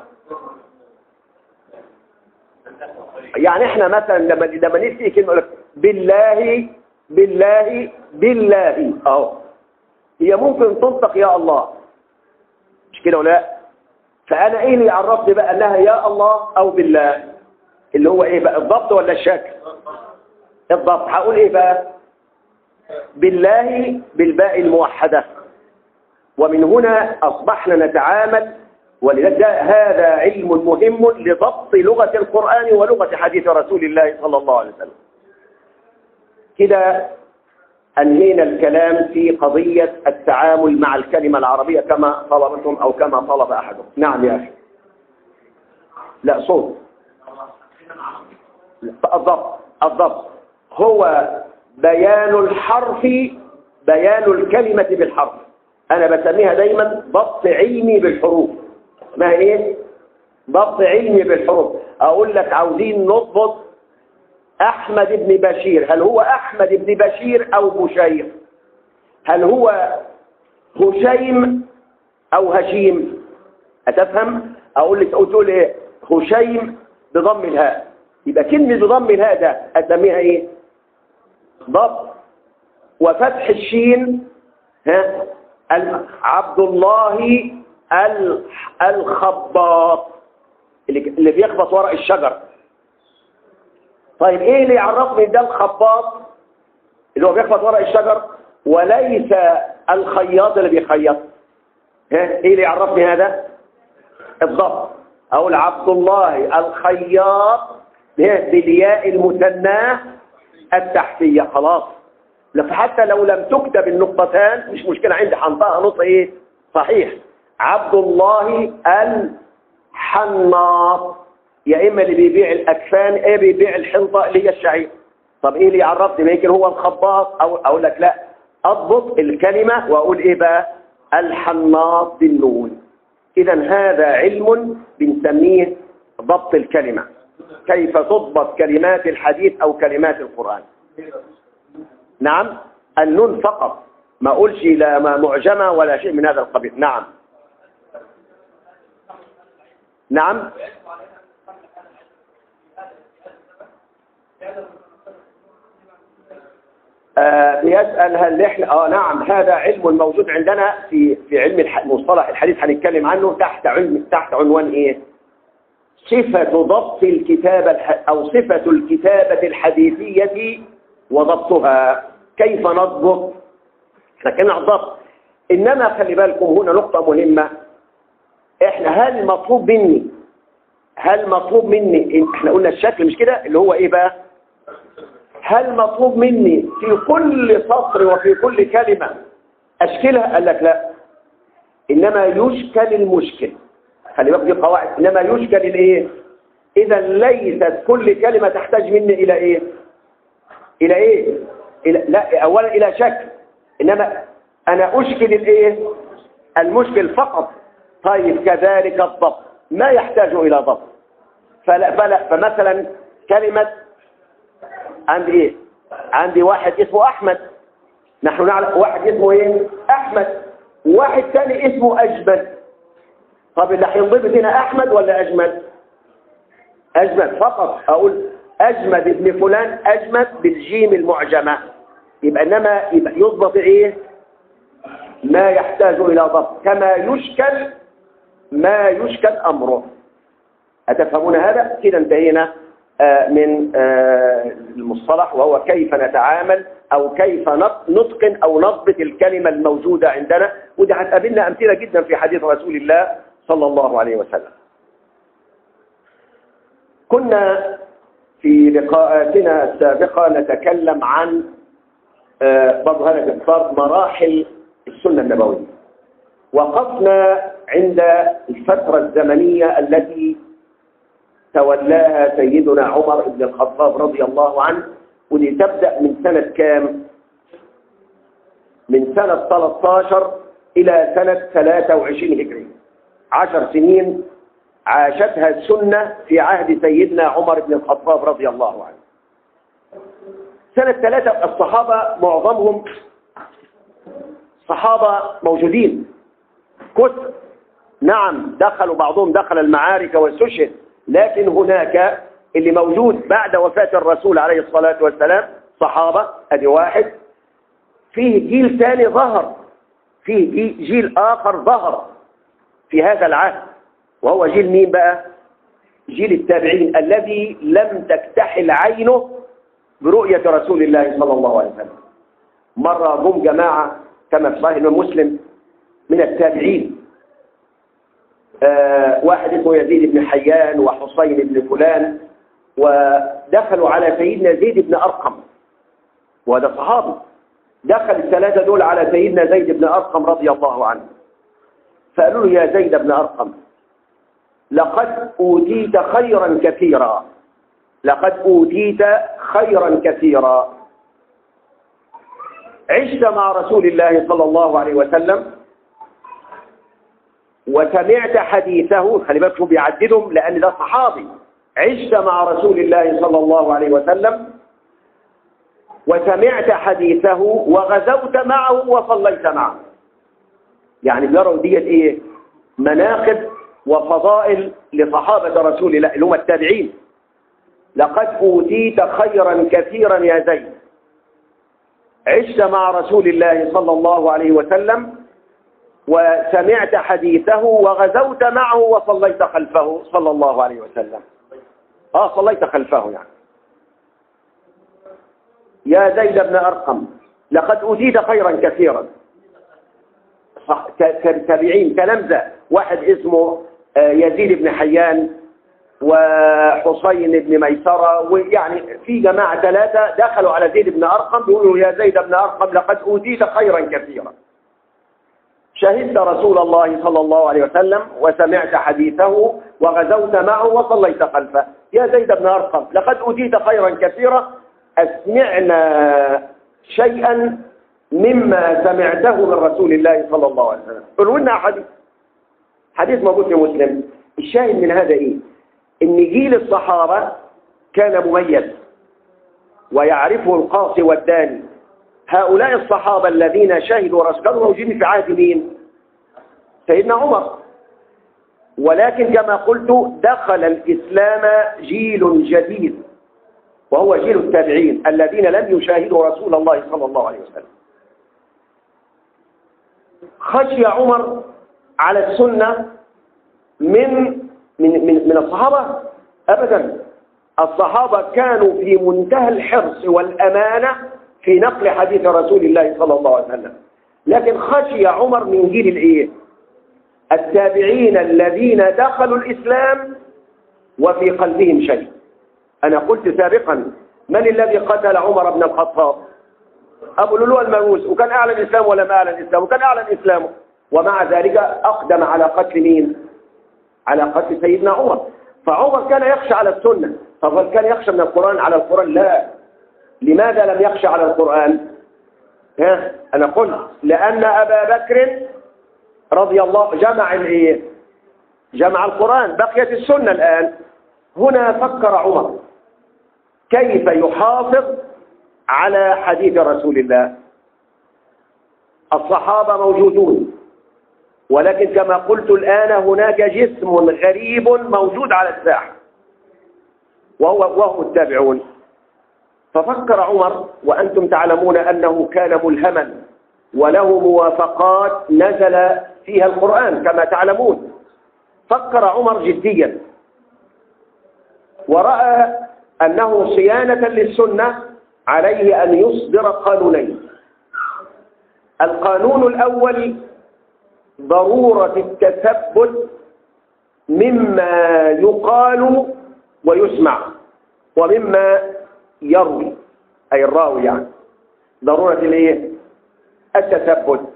يعني إحنا مثلا لما نسي كلمة لك بالله بالله بالله أهو، هي ممكن تنطق يا الله، مش كده ولا لا؟ فأنا إيه اللي عرفني بقى أنها يا الله أو بالله؟ اللي هو إيه بقى، الضبط ولا الشكل؟ الضبط. هقول إيه بقى؟ بالله بالباء الموحدة. ومن هنا أصبحنا نتعامل، ولذلك هذا علم مهم لضبط لغة القرآن ولغة حديث رسول الله صلى الله عليه وسلم. كده أنهينا الكلام في قضية التعامل مع الكلمة العربية كما طلبتم أو كما طلب أحدهم. نعم يا أخي. لا صوت. الضبط هو بيان الحرف، بيان الكلمة بالحرف. أنا بسميها دايما ضبط علمي بالحروف. ما إيه؟ ضبط علمي بالحروف. أقول لك عاوزين نضبط أحمد بن بشير، هل هو أحمد بن بشير أو بشير؟ هل هو هشيم أو هشيم؟ أتفهم؟ أقول لك تقول إيه؟ هشيم بضم الهاء، يبقى كلمة بضم الهاء ده أسميها إيه؟ ضبط. وفتح الشين ها عبد الله الخباط اللي بيخبط ورق الشجر. طيب ايه اللي يعرفني ده الخباط اللي هو بيخبط ورق الشجر وليس الخياط اللي بيخيط؟ ايه اللي يعرفني هذا؟ الضبط. اقول عبد الله الخياط بالياء المثناه التحتيه. خلاص، فحتى لو لم تكتب النقطتان مش مشكله عندي، هنطقها نطق ايه صحيح. عبد الله الحناط، يا اما اللي بيبيع الاكفان ايه بيبيع الحنطه اللي هي الشعير. طب ايه اللي يعرفني ما يمكن هو الخباط؟ او اقول لك لا، اضبط الكلمه واقول ايه بقى؟ الحناط بالنون. اذا هذا علم بنسميه ضبط الكلمه، كيف تضبط كلمات الحديث او كلمات القران. نعم، النون فقط، ما اقولش لا معجمه ولا شيء من هذا القبيل. نعم نعم. بيسأل هل احنا نعم، هذا علم موجود عندنا في علم مصطلح الحديث، هنتكلم عنه تحت عنوان ايه؟ صفة ضبط الكتابة او صفة الكتابة الحديثية وضبطها. كيف نضبط؟ احنا كنا على الضبط، انما خلي بالكم هنا نقطة مهمة. احنا هل مطلوب مني احنا قلنا الشكل مش كده اللي هو ايه بقى؟ هل مطلوب مني في كل سطر وفي كل كلمة أشكلها؟ قال لك لا، إنما يشكل المشكل. خلي بالك دي قواعد، إنما يشكل الإيه؟ إذا ليست كل كلمة تحتاج مني إلى إيه؟ لا، أولا إلى شكل، إنما أنا أشكل الإيه؟ المشكل فقط. طيب كذلك الضبط ما يحتاج إلى ضبط. فمثلا كلمة عندي ايه؟ عندي واحد اسمه احمد، نحن نعرف واحد اسمه ايه؟ احمد، وواحد ثاني اسمه اجمل. طب اللي هينضبط هنا احمد ولا اجمل؟ اجمل فقط. اقول اجمد ابن فلان، اجمد بالجيم المعجمه، يبقى يضبط ايه؟ ما يحتاج الى ضبط، كما يشكل ما يشكل امره. أتفهمون هذا؟ كده انتهينا من المصطلح، وهو كيف نتعامل أو كيف نتقن أو نضبط الكلمة الموجودة عندنا. ودي هتقابلنا أمثلة جدا في حديث رسول الله صلى الله عليه وسلم. كنا في لقاءاتنا السابقة نتكلم عن برضه هذا باختصار مراحل السنة النبوية، وقفنا عند الفترة الزمنية التي تولاها سيدنا عمر بن الخطاب رضي الله عنه، ودي تبدأ من سنة كام؟ من سنة 13 إلى سنة 23 هجري. 10 سنين عاشتها السنة في عهد سيدنا عمر بن الخطاب رضي الله عنه. سنة 3 الصحابة معظمهم صحابة موجودين كثر، نعم دخلوا بعضهم دخل المعارك واستشهد، لكن هناك اللي موجود بعد وفاة الرسول عليه الصلاة والسلام صحابة، ادي واحد. فيه جيل ثاني ظهر، فيه جيل آخر ظهر في هذا العهد، وهو جيل مين بقى؟ جيل التابعين الذي لم تكتحل عينه برؤية رسول الله صلى الله عليه وسلم. مرة جم جماعة كما في صحيح مسلم من التابعين، واحد اسمه يزيد بن حيان وحسين بن فلان، ودخلوا على سيدنا زيد بن أرقم، وهذا صحابي. دخل الثلاثة دول على سيدنا زيد بن أرقم رضي الله عنه، فقالوا له يا زيد بن أرقم لقد أوتيت خيرا كثيرا، لقد أوتيت خيرا كثيرا. عشت مع رسول الله صلى الله عليه وسلم وسمعت حديثه، خلي بالك شو بيعددهم لأن ده صحابي. عشت مع رسول الله صلى الله عليه وسلم وسمعت حديثه وغزوت معه وصليت معه. يعني بيروا ديت ايه؟ مناقب وفضائل لصحابة رسول الله اللي هم التابعين. لقد أوتيت خيرا كثيرا يا زيد، عشت مع رسول الله صلى الله عليه وسلم وسمعت حديثه وغزوت معه وصليت خلفه صلى الله عليه وسلم. صليت خلفه يعني. يا زيد بن أرقم لقد أوتيت خيرا كثيرا. تابعين تلامذة، واحد اسمه يزيد بن حيان وحسين بن ميسرة، ويعني في جماعة ثلاثة دخلوا على زيد بن أرقم بيقولوا يا زيد بن أرقم لقد أوتيت خيرا كثيرا. شهدت رسول الله صلى الله عليه وسلم وسمعت حديثه وغزوت معه وصليت خلفه. يا زيد بن أرقم لقد أوتيت خيرا كثيرا، أسمعنا شيئا مما سمعته من رسول الله صلى الله عليه وسلم. قلوا لنا حديث موجود في مسلم. الشاهد من هذا إيه؟ إن جيل الصحابة كان مميز ويعرفه القاصي والداني. هؤلاء الصحابة الذين شهدوا رسول كانوا موجودين في عهد مين؟ سيدنا عمر. ولكن كما قلت دخل الإسلام جيل جديد، وهو جيل التابعين الذين لم يشاهدوا رسول الله صلى الله عليه وسلم. خشي عمر على السنة من الصحابة أبدا. الصحابة كانوا في منتهى الحرص والأمانة في نقل حديث رسول الله صلى الله عليه وسلم، لكن خشي عمر من جيل الايه؟ التابعين الذين دخلوا الإسلام وفي قلبهم شيء. أنا قلت سابقا من الذي قتل عمر بن الخطاب؟ أبو لؤلؤ المجوس، وكان أعلن الإسلام ولا ما أعلن الإسلام؟ وكان أعلن إسلامه، ومع ذلك أقدم على قتل مين؟ على قتل سيدنا عمر. فعمر كان يخشى على السنة. طب كان يخشى من القرآن على القرآن؟ لا. لماذا لم يخشى على القرآن؟ أنا قلت لأن أبا بكر رضي الله جمع القرآن، بقيت السنة الآن. هنا فكر عمر كيف يحافظ على حديث رسول الله. الصحابة موجودون، ولكن كما قلت الآن هناك جسم غريب موجود على الساحة وهو التابعون. ففكر عمر، وأنتم تعلمون أنه كان ملهما وله موافقات نزل فيها القرآن كما تعلمون. فكر عمر جديا ورأى أنه صيانة للسنة عليه أن يصدر قانونين. القانون الأول ضرورة التثبت مما يقال ويسمع ومما يروي، أي الراوي يعني ضرورة التثبت.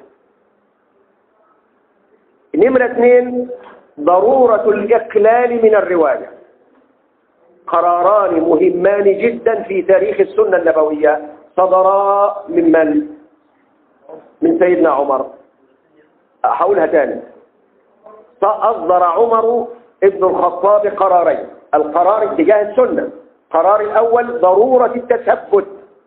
نمرة 2 ضرورة الإقلال من الرواية. قراران مهمان جدا في تاريخ السنة النبوية صدرا من سيدنا عمر. أحاولها تاني. أصدر عمر ابن الخطاب قرارين. القرار اتجاه السنة، القرار الأول ضرورة التثبت.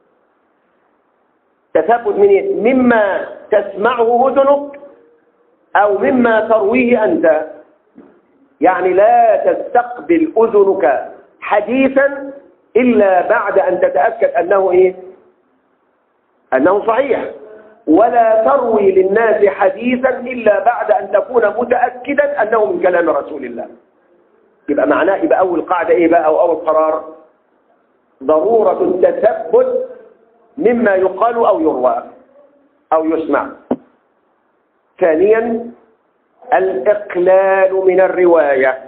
تثبت من إيه؟ مما تسمعه أذنك أو مما ترويه أنت. يعني لا تستقبل أذنك حديثا إلا بعد أن تتأكد أنه أنه صحيح، ولا تروي للناس حديثا إلا بعد أن تكون متأكدا أنه من كلام رسول الله. يبقى معناه أول قاعدة بقى أو أول قرار ضرورة التثبت مما يقال أو يروى أو يسمع. ثانيا الإقلال من الرواية.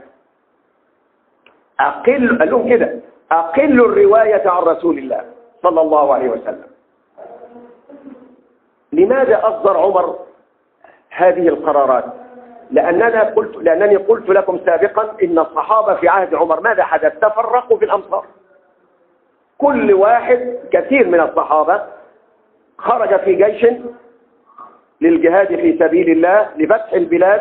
قال لهم كده: أقل الرواية عن رسول الله صلى الله عليه وسلم. لماذا أصدر عمر هذه القرارات؟ لأنني قلت لكم سابقا إن الصحابة في عهد عمر ماذا حدث؟ تفرقوا في الأمصار. كل واحد، كثير من الصحابة خرج في جيش للجهاد في سبيل الله لفتح البلاد،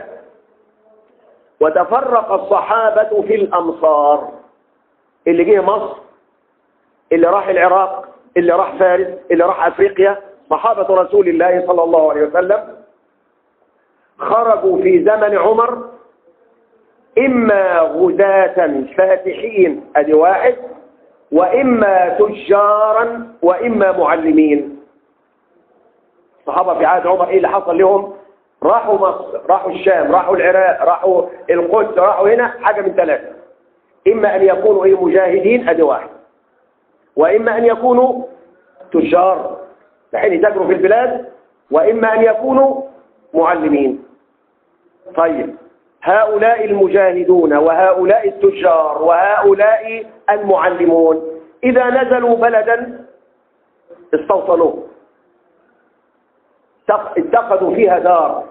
وتفرق الصحابة في الأمصار. اللي جه مصر، اللي راح العراق، اللي راح فارس، اللي راح أفريقيا، صحابة رسول الله صلى الله عليه وسلم خرجوا في زمن عمر إما غزاة فاتحين أدي واحد، وإما تجارا وإما معلمين. الصحابة في عهد عمر إيه اللي حصل لهم؟ راحوا مصر، راحوا الشام، راحوا العراق، راحوا القدس، راحوا هنا، حاجة من ثلاثة: إما أن يكونوا مجاهدين أدي واحد، وإما أن يكونوا تجار لحين يتاجروا في البلاد، وإما أن يكونوا معلمين. طيب، هؤلاء المجاهدون وهؤلاء التجار وهؤلاء المعلمون إذا نزلوا بلدا استوطنوه، اتخذوا فيها دار،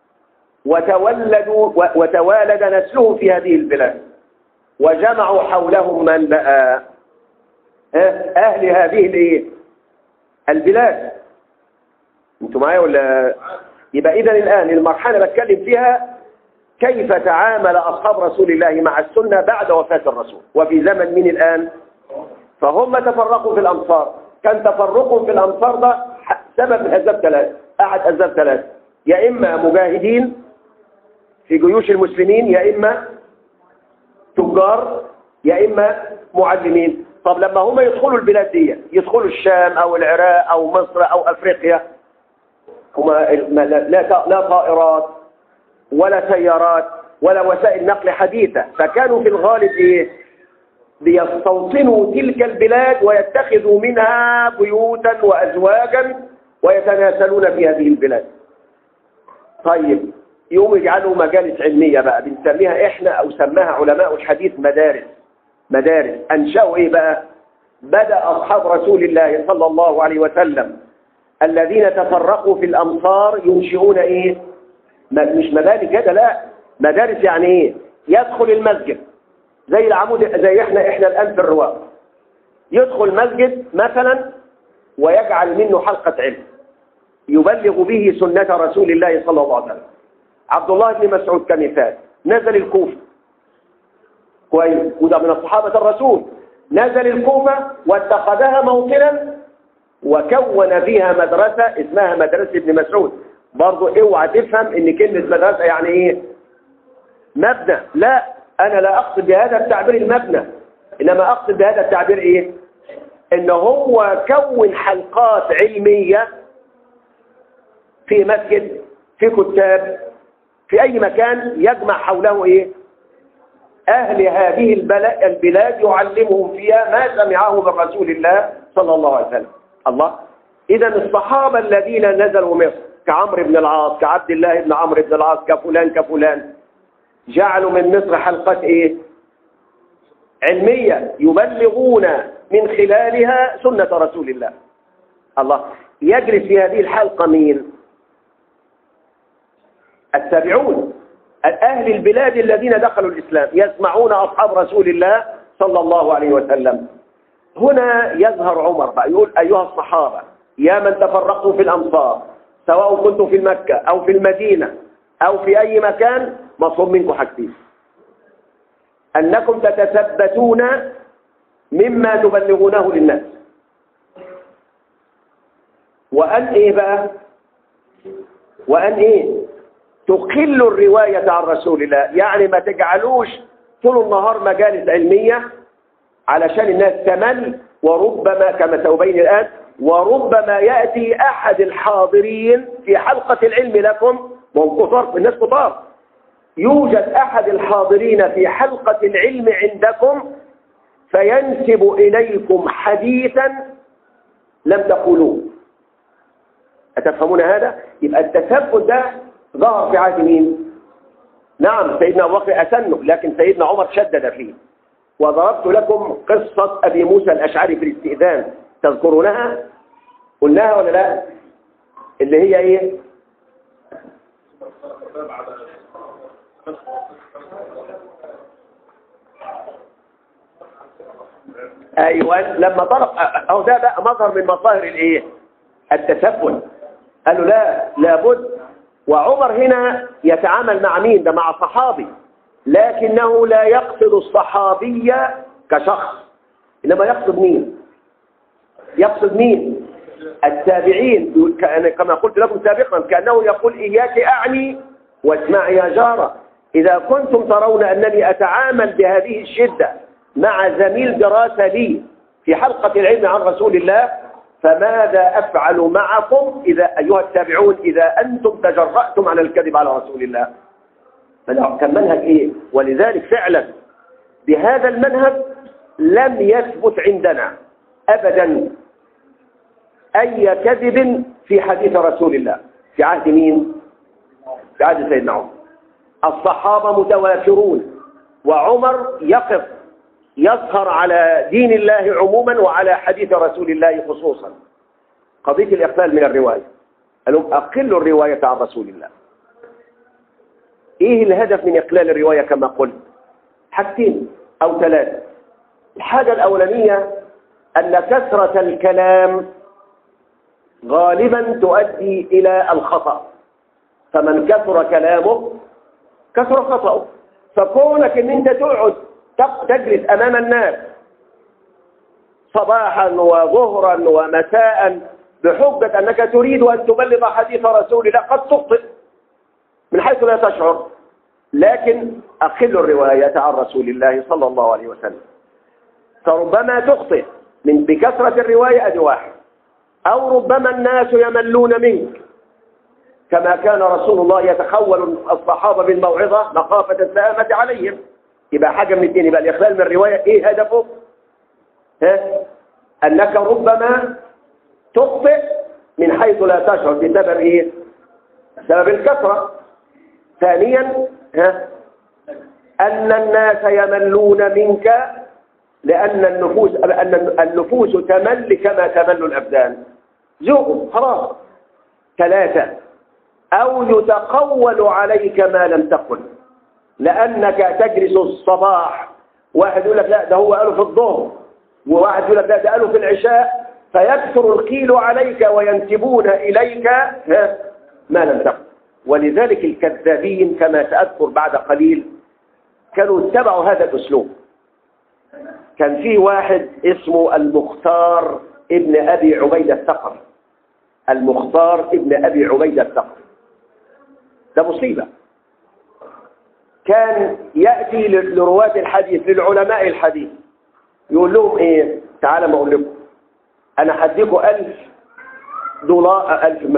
وتوالد نسلهم في هذه البلاد، وجمعوا حولهم من بقى؟ أهل هذه البلاد. انتوا معايا ولا؟ يبقى إذن الآن المرحلة اللي بتكلم فيها كيف تعامل أصحاب رسول الله مع السنة بعد وفاة الرسول وفي زمن من الآن. فهم تفرقوا في الأمصار. كان تفرقهم في الأمصار ده سبب من أسباب ثلاثة، أحد أسباب ثلاثة: يا إما مجاهدين في جيوش المسلمين، يا إما تجار، يا إما معلمين. طب لما هم يدخلوا البلاد دي، يدخلوا الشام أو العراق أو مصر أو أفريقيا، هم لا طائرات ولا سيارات ولا وسائل نقل حديثة، فكانوا في الغالب بيستوطنوا تلك البلاد ويتخذوا منها بيوتا وأزواجا ويتناسلون في هذه البلاد. طيب، يوم يجعلوا مجالس علمية بقى بنسميها إحنا أو سماها علماء الحديث مدارس. أنشأوا بقى؟ بدأ أصحاب رسول الله صلى الله عليه وسلم الذين تفرقوا في الأمصار ينشئون مش مباني كده، لا، مدارس. يعني يدخل المسجد زي العمود، زي احنا الآن في الرواق، يدخل مسجد مثلا ويجعل منه حلقة علم يبلغ به سنة رسول الله صلى الله عليه وسلم. عبد الله بن مسعود كمثال نزل الكوفة، كويس، وده من الصحابة الرسول، نزل الكوفة واتخذها موطنا وكون فيها مدرسة اسمها مدرسة ابن مسعود. برضو اوعى تفهم ان كلمة مدرسة يعني مبنى، لا، انا لا اقصد بهذا التعبير المبنى، انما اقصد بهذا التعبير ان هو كون حلقات علمية في مسجد، في كتاب، في اي مكان يجمع حوله أهل هذه البلاد يعلمهم فيها ما سمعه من رسول الله صلى الله عليه وسلم. الله، إذا الصحابة الذين نزلوا مصر كعمرو بن العاص، كعبد الله بن عمرو بن العاص، كفلان كفلان، جعلوا من مصر حلقات إيه؟ علمية يبلغون من خلالها سنة رسول الله. الله، يجلس في هذه الحلقة مين؟ التابعون، أهل البلاد الذين دخلوا الإسلام يسمعون أصحاب رسول الله صلى الله عليه وسلم. هنا يظهر عمر بقى يقول: أيها الصحابة يا من تفرقتم في الأمصار، سواء كنتم في مكة أو في المدينة أو في أي مكان، مطلوب منكم حاجتين: أنكم تتثبتون مما تبلغونه للناس، وأن إيه بقى؟ وأن إيه؟ تقلوا الرواية عن رسول الله، يعني ما تجعلوش طول النهار مجالس علمية علشان الناس تمل، وربما كما سأبين الآن وربما يأتي أحد الحاضرين في حلقة العلم لكم، وهم كثار، الناس كثار، يوجد أحد الحاضرين في حلقة العلم عندكم فينسب إليكم حديثا لم تقولوه. أتفهمون هذا؟ يبقى التثبت ده ظهر في عهد مين؟ نعم، سيدنا أبو بكر أسنه، لكن سيدنا عمر شدد فيه. وضربت لكم قصة أبي موسى الأشعري في الاستئذان، تذكرونها؟ قلناها ولا لا؟ اللي هي إيه؟ أيوة، لما طرق أو ده بقى مظهر من مظاهر الإيه؟ التثبت. قالوا لا، لابد. وعمر هنا يتعامل مع مين؟ ده مع صحابي، لكنه لا يقصد الصحابية كشخص، إنما يقصد مين؟ يقصد مين؟ التابعين. كما قلت لكم سابقا، كأنه يقول: إياك أعني واسمعي يا جارة، إذا كنتم ترون أنني أتعامل بهذه الشدة مع زميل دراسة لي في حلقة العلم عن رسول الله، فماذا أفعل معكم إذا أيها التابعون إذا أنتم تجرأتم على الكذب على رسول الله؟ كان منهج إيه؟ ولذلك فعلا بهذا المنهج لم يثبت عندنا أبدا أي كذب في حديث رسول الله. في عهد مين؟ في عهد سيدنا عمر. الصحابة متوافرون، وعمر يقف يسهر على دين الله عموما وعلى حديث رسول الله خصوصا. قضية الإقلال من الرواية، قالوا: أقلوا الرواية عن رسول الله. إيه الهدف من إقلال الرواية؟ كما قلت حاجتين أو ثلاثة. الحاجة الأولانية أن كثرة الكلام غالبا تؤدي إلى الخطأ، فمن كثر كلامه كثر خطأه. فكونك أن أنت تقعد تجلس أمام الناس صباحا وظهرا ومساء بحجة أنك تريد أن تبلغ حديث رسول الله، قد تخطئ من حيث لا تشعر، لكن أقل الرواية عن رسول الله صلى الله عليه وسلم. فربما تخطئ بكثرة الرواية، أدي واحد، أو ربما الناس يملون منك، كما كان رسول الله يتخول الصحابة بالموعظة مخافة السآمة عليهم. يبقى حاجة من الاثنين، يبقى الإخلال من الرواية إيه هدفه؟ أنك ربما تخطئ من حيث لا تشعر بسبب إيه؟ بسبب الكثرة. ثانيا أن الناس يملون منك لأن النفوس تمل كما تمل الأبدان، ذوقوا خلاص. ثلاثة، أو يتقول عليك ما لم تقل، لأنك تجلس الصباح، واحد يقول لك لا ده هو قاله في الظهر، وواحد يقول لك لا ده قاله في العشاء، فيكثر القيل عليك وينسبون إليك ما لم تقل. ولذلك الكذابين كما سأذكر بعد قليل كانوا اتبعوا هذا الأسلوب. كان فيه واحد اسمه المختار ابن أبي عبيدة الثقفي. المختار ابن أبي عبيدة الثقفي ده مصيبة. كان يأتي لرواة الحديث، للعلماء الحديث، يقول لهم إيه؟ تعالى ما أقول لكم، أنا هديكم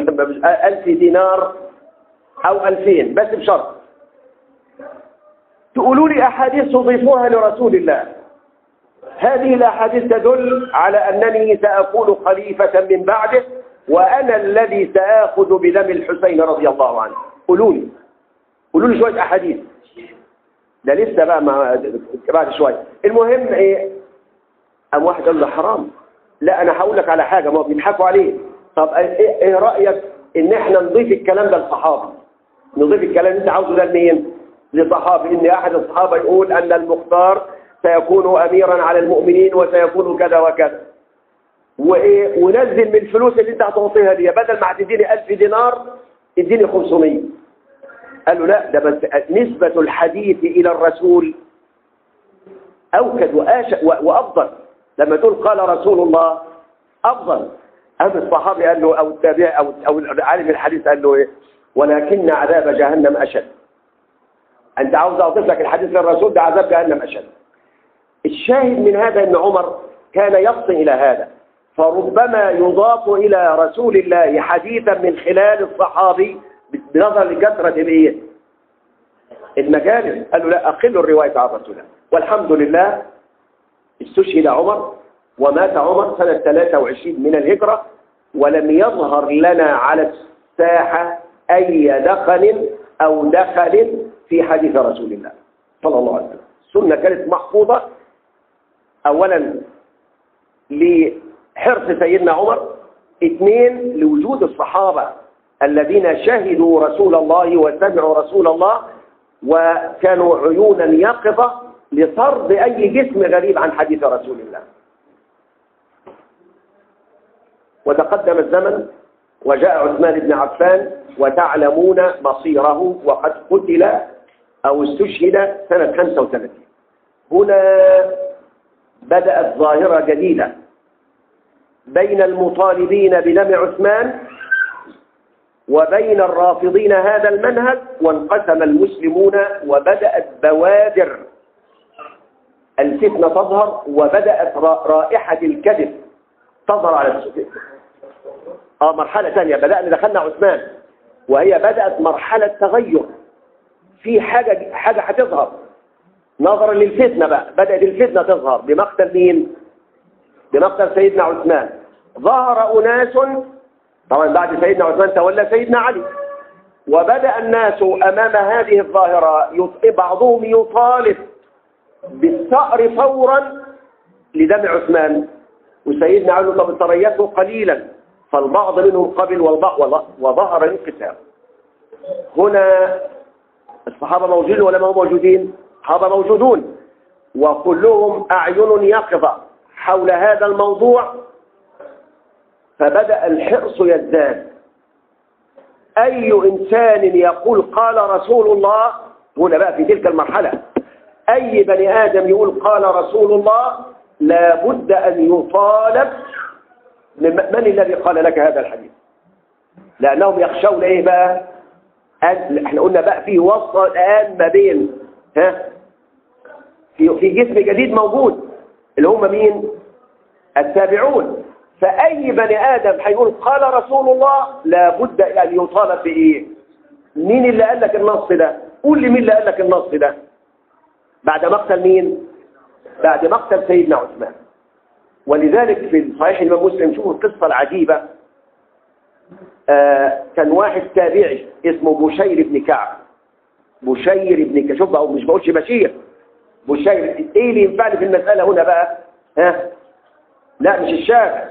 $1000 دينار أو 2000، بس بشرط تقولوا لي أحاديث تضيفوها لرسول الله. هذه الأحاديث تدل على أنني سأكون خليفة من بعده، وأنا الذي سآخذ بدم الحسين رضي الله عنه. قولوا لي شوية أحاديث. ده لسه بقى بعد شوية. المهم إيه؟ أم واحد قال له حرام. لا أنا هقول لك على حاجة، ما بيضحكوا عليه. طب إيه رأيك إن إحنا نضيف الكلام ده للصحابة؟ نضيف الكلام اللي أنت عاوزه ده لمين؟ لصحابي. إن أحد الصحابة يقول أن المختار سيكون أميرا على المؤمنين وسيكون كذا وكذا، وإيه، ونزل من الفلوس اللي أنت هتعطيها دي، بدل ما هتديني 1000 دينار اديني 500. قال له لا، ده بس نسبة الحديث إلى الرسول أوكد وأفضل. لما تقول قال رسول الله أفضل. أما الصحابي قال له، أو التابعي أو عالم الحديث قال له إيه؟ ولكن عذاب جهنم أشد. أنت عاوز أضيف لك الحديث للرسول، ده عذاب جهنم أشد. الشاهد من هذا أن عمر كان يفطن إلى هذا، فربما يضاف إلى رسول الله حديثا من خلال الصحابي بنظر لكثرة المجالس. قال له لا، أقل الرواية عن رسول الله. والحمد لله استشهد عمر ومات عمر سنة 23 من الهجرة، ولم يظهر لنا على الساحة أي دخل أو دخل في حديث رسول الله صلى الله عليه وسلم. السنة كانت محفوظة أولا لحرص سيدنا عمر، اثنين لوجود الصحابة الذين شهدوا رسول الله وسمعوا رسول الله، وكانوا عيونا يقظة لطرد أي جسم غريب عن حديث رسول الله. وتقدم الزمن وجاء عثمان بن عفان، وتعلمون مصيره، وقد قتل أو استشهد سنة 35. هنا بدأت ظاهرة جديدة بين المطالبين بدم عثمان وبين الرافضين هذا المنهج، وانقسم المسلمون، وبدأت بوادر الفتنة تظهر، وبدأت رائحة الكذب تظهر على السوق. مرحلة ثانية دخلنا عثمان، وهي بدأت مرحلة تغير في حاجة هتظهر نظرا للفتنة. بقى بدأت الفتنة تظهر بمقتل مين؟ بمقتل سيدنا عثمان. ظهر أناس، طبعا بعد سيدنا عثمان تولى سيدنا علي، وبدأ الناس أمام هذه الظاهرة بعضهم يطالب بالثأر فورا لدم عثمان، وسيدنا علي طب تريثه قليلا، فالبعض منهم قبل وظهر الانقسام. هنا الصحابة موجودين ولا ما هم موجودين؟ الصحابة موجودون، وكلهم أعين يقظة حول هذا الموضوع، فبدأ الحرص يزداد. أي إنسان يقول قال رسول الله، هنا بقى في تلك المرحلة أي بني آدم يقول قال رسول الله لابد أن يطالب من الذي قال لك هذا الحديث، لأنهم يخشون إيه بقى؟ احنا قلنا بقى في وسط الآن ما بين في جسم جديد موجود اللي هم مين؟ التابعون. فأي بني آدم هيقول قال رسول الله لابد أن يطالب بإيه؟ مين اللي قال لك النص ده؟ قول لي مين اللي قال لك النص ده؟ بعد مقتل مين؟ بعد مقتل سيدنا عثمان. ولذلك في صحيح الإمام مسلم شوفوا القصة العجيبة. كان واحد تابعي اسمه بشير بن كعب. بشير بن كعب، شوف بقى مش بقولش بشير، بشير. ايه اللي ينفعني في المسألة هنا بقى؟ لا مش الشافع،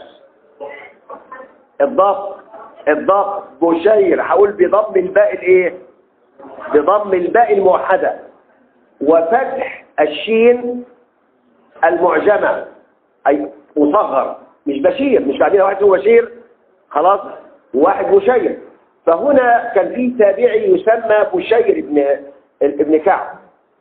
الضبط بشير. هقول بضم الباء الايه؟ بضم الباء الموحدة وفتح الشين المعجمة، اي مصغر، مش بشير، مش بعدين واحد هو بشير خلاص وواحد بشير. فهنا كان في تابعي يسمى بشير ابن كعب،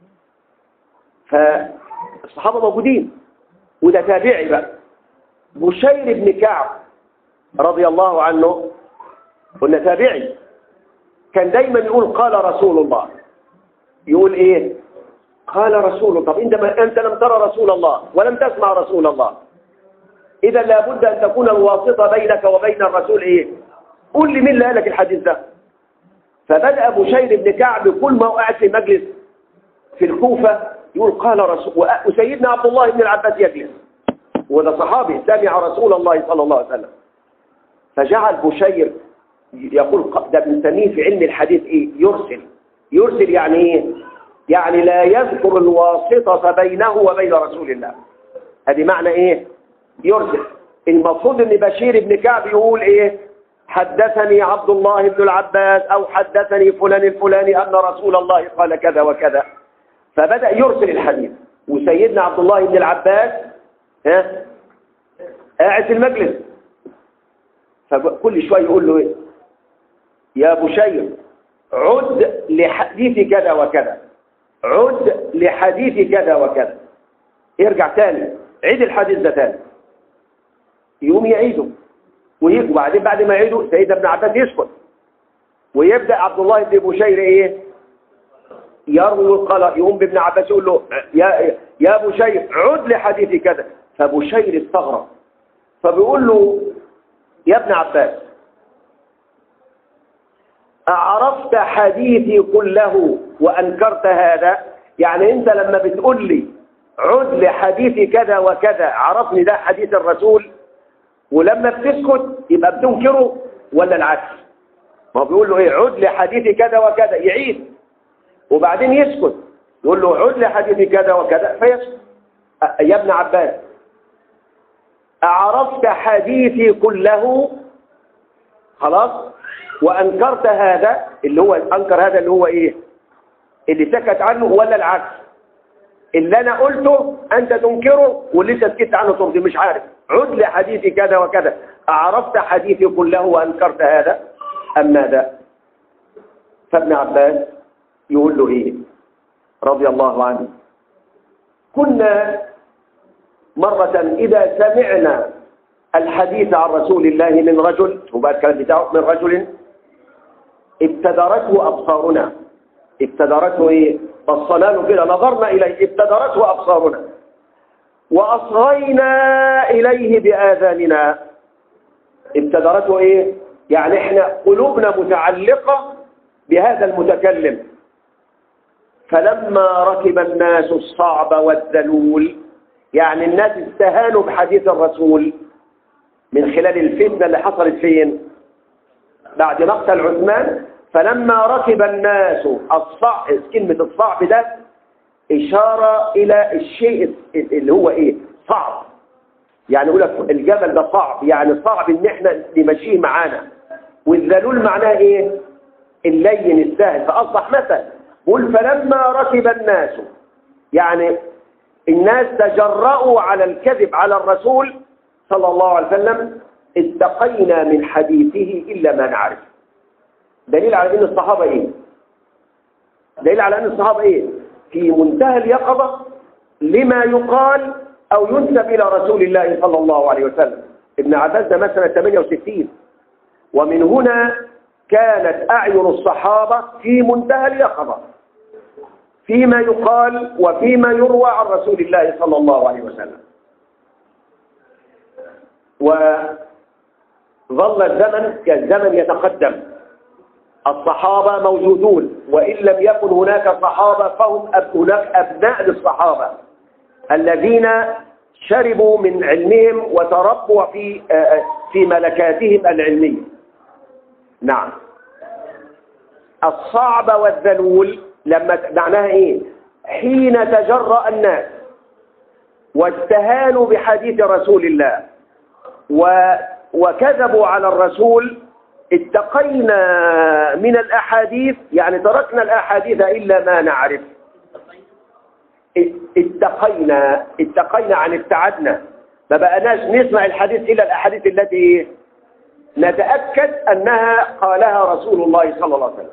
فالصحابة موجودين وده تابعي بقى. بشير بن كعب رضي الله عنه قلنا تابعي، كان دايما يقول قال رسول الله. يقول ايه؟ قال رسول الله. طب انت لم ترى رسول الله ولم تسمع رسول الله، اذا لابد ان تكون الواسطة بينك وبين الرسول ايه؟ قول لي مين اللي قال لك الحديث ده؟ فبدأ بشير بن كعب كل ما قاعد في مجلس في الكوفة يقول قال رسول، وسيدنا عبد الله بن العباس يجلس، وده صحابي سمع رسول الله صلى الله عليه وسلم. فجعل بشير يقول، ده بنسميه في علم الحديث ايه؟ يرسل يعني ايه؟ يعني لا يذكر الواسطة بينه وبين رسول الله. هذه معنى ايه؟ يرسل. المفروض ان بشير بن كعب يقول ايه؟ حدثني عبد الله بن العباس او حدثني فلان الفلاني ان رسول الله قال كذا وكذا. فبدأ يرسل الحديث، وسيدنا عبد الله بن العباس قاعد في المجلس، فكل شويه يقول له ايه؟ يا بشير عد لحديث كذا وكذا، عد لحديث كذا وكذا. يرجع تاني، عيد الحديث ده تاني. يقوم يعيده، وبعدين بعد ما يعيده سيدنا ابن عباس يسكت، ويبدأ عبد الله بن بشير ايه؟ يروي القلق. يقوم بابن عباس يقول له يا بشير عد لحديث كذا. فبشير استغرب، فبيقول له يا ابن عباس أعرفت حديثي كله وأنكرت هذا؟ يعني أنت لما بتقول لي عد لحديث كذا وكذا عرفني ده حديث الرسول، ولما بتسكت يبقى بتنكره ولا العكس؟ ما هو بيقول له ايه؟ عد لحديث كذا وكذا، يعيد وبعدين يسكت، يقول له عد لحديث كذا وكذا فيسكت. يا ابن عباس أعرفت حديثي كله خلاص وأنكرت هذا؟ اللي هو أنكر هذا اللي هو إيه؟ اللي سكت عنه، ولا العكس؟ اللي أنا قلته أنت تنكره واللي أنت سكت عنه ترضي. مش عارف. عد لحديثي كذا وكذا، أعرفت حديثي كله وأنكرت هذا أم ماذا؟ فابن عباس يقول له إيه رضي الله عنه؟ كنا مرة إذا سمعنا الحديث عن رسول الله من رجل، وبعد الكلام بتاعه من رجل، ابتدرته أبصارنا. ابتدرته إيه؟ بصنا له كده، نظرنا إليه، ابتدرته أبصارنا وأصغينا إليه بآذاننا. ابتدرته إيه؟ يعني إحنا قلوبنا متعلقة بهذا المتكلم. فلما ركب الناس الصعب والذلول، يعني الناس استهانوا بحديث الرسول من خلال الفتنة اللي حصلت فين؟ بعد مقتل عثمان. فلما ركب الناس الصعب، كلمة الصعب ده إشارة إلى الشيء اللي هو إيه؟ صعب. يعني يقول لك الجبل ده صعب، يعني صعب إن إحنا نمشيه معانا. والذلول معناه إيه؟ اللين السهل. فأصبح مثل قل فلما ركب الناس، يعني الناس تجرؤوا على الكذب على الرسول صلى الله عليه وسلم، اتقينا من حديثه إلا ما نعرف. دليل على أن الصحابة إيه؟ دليل على أن الصحابة إيه؟ في منتهى اليقظة لما يقال أو ينسب إلى رسول الله صلى الله عليه وسلم. ابن عباس ده مثلا 68، ومن هنا كانت أعين الصحابة في منتهى اليقظة فيما يقال وفيما يروى عن رسول الله صلى الله عليه وسلم. وظل الزمن كالزمن يتقدم، الصحابة موجودون، وإن لم يكن هناك صحابة فهم هناك أبناء للصحابة الذين شربوا من علمهم وتربوا في ملكاتهم العلمية. نعم. الصعب والذلول لما معناها ايه؟ حين تجرأ الناس واستهانوا بحديث رسول الله وكذبوا على الرسول، اتقينا من الأحاديث، يعني تركنا الأحاديث إلا ما نعرف. اتقينا عن ابتعدنا، ما بقناش نسمع الحديث إلا الأحاديث التي نتأكد أنها قالها رسول الله صلى الله عليه وسلم.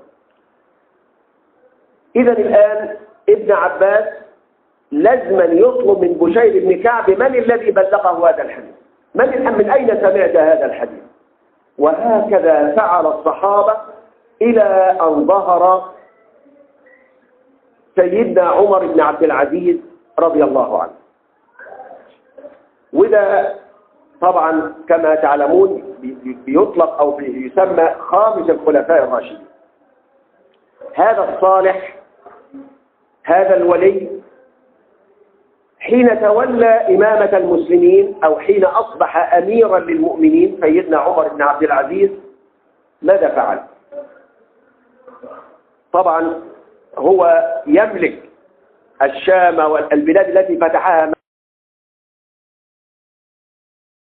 إذا الآن ابن عباس لازما يطلب من بشير بن كعب من الذي بلغه هذا الحديث، من أين سمعت هذا الحديث. وهكذا فعل الصحابة إلى أن ظهر سيدنا عمر بن عبد العزيز رضي الله عنه. وده طبعا كما تعلمون بيطلق أو يسمى خامس الخلفاء الراشدين. هذا الصالح هذا الولي حين تولى إمامة المسلمين أو حين أصبح أميرا للمؤمنين سيدنا عمر بن عبد العزيز ماذا فعل؟ طبعا هو يملك الشام والبلاد التي فتحها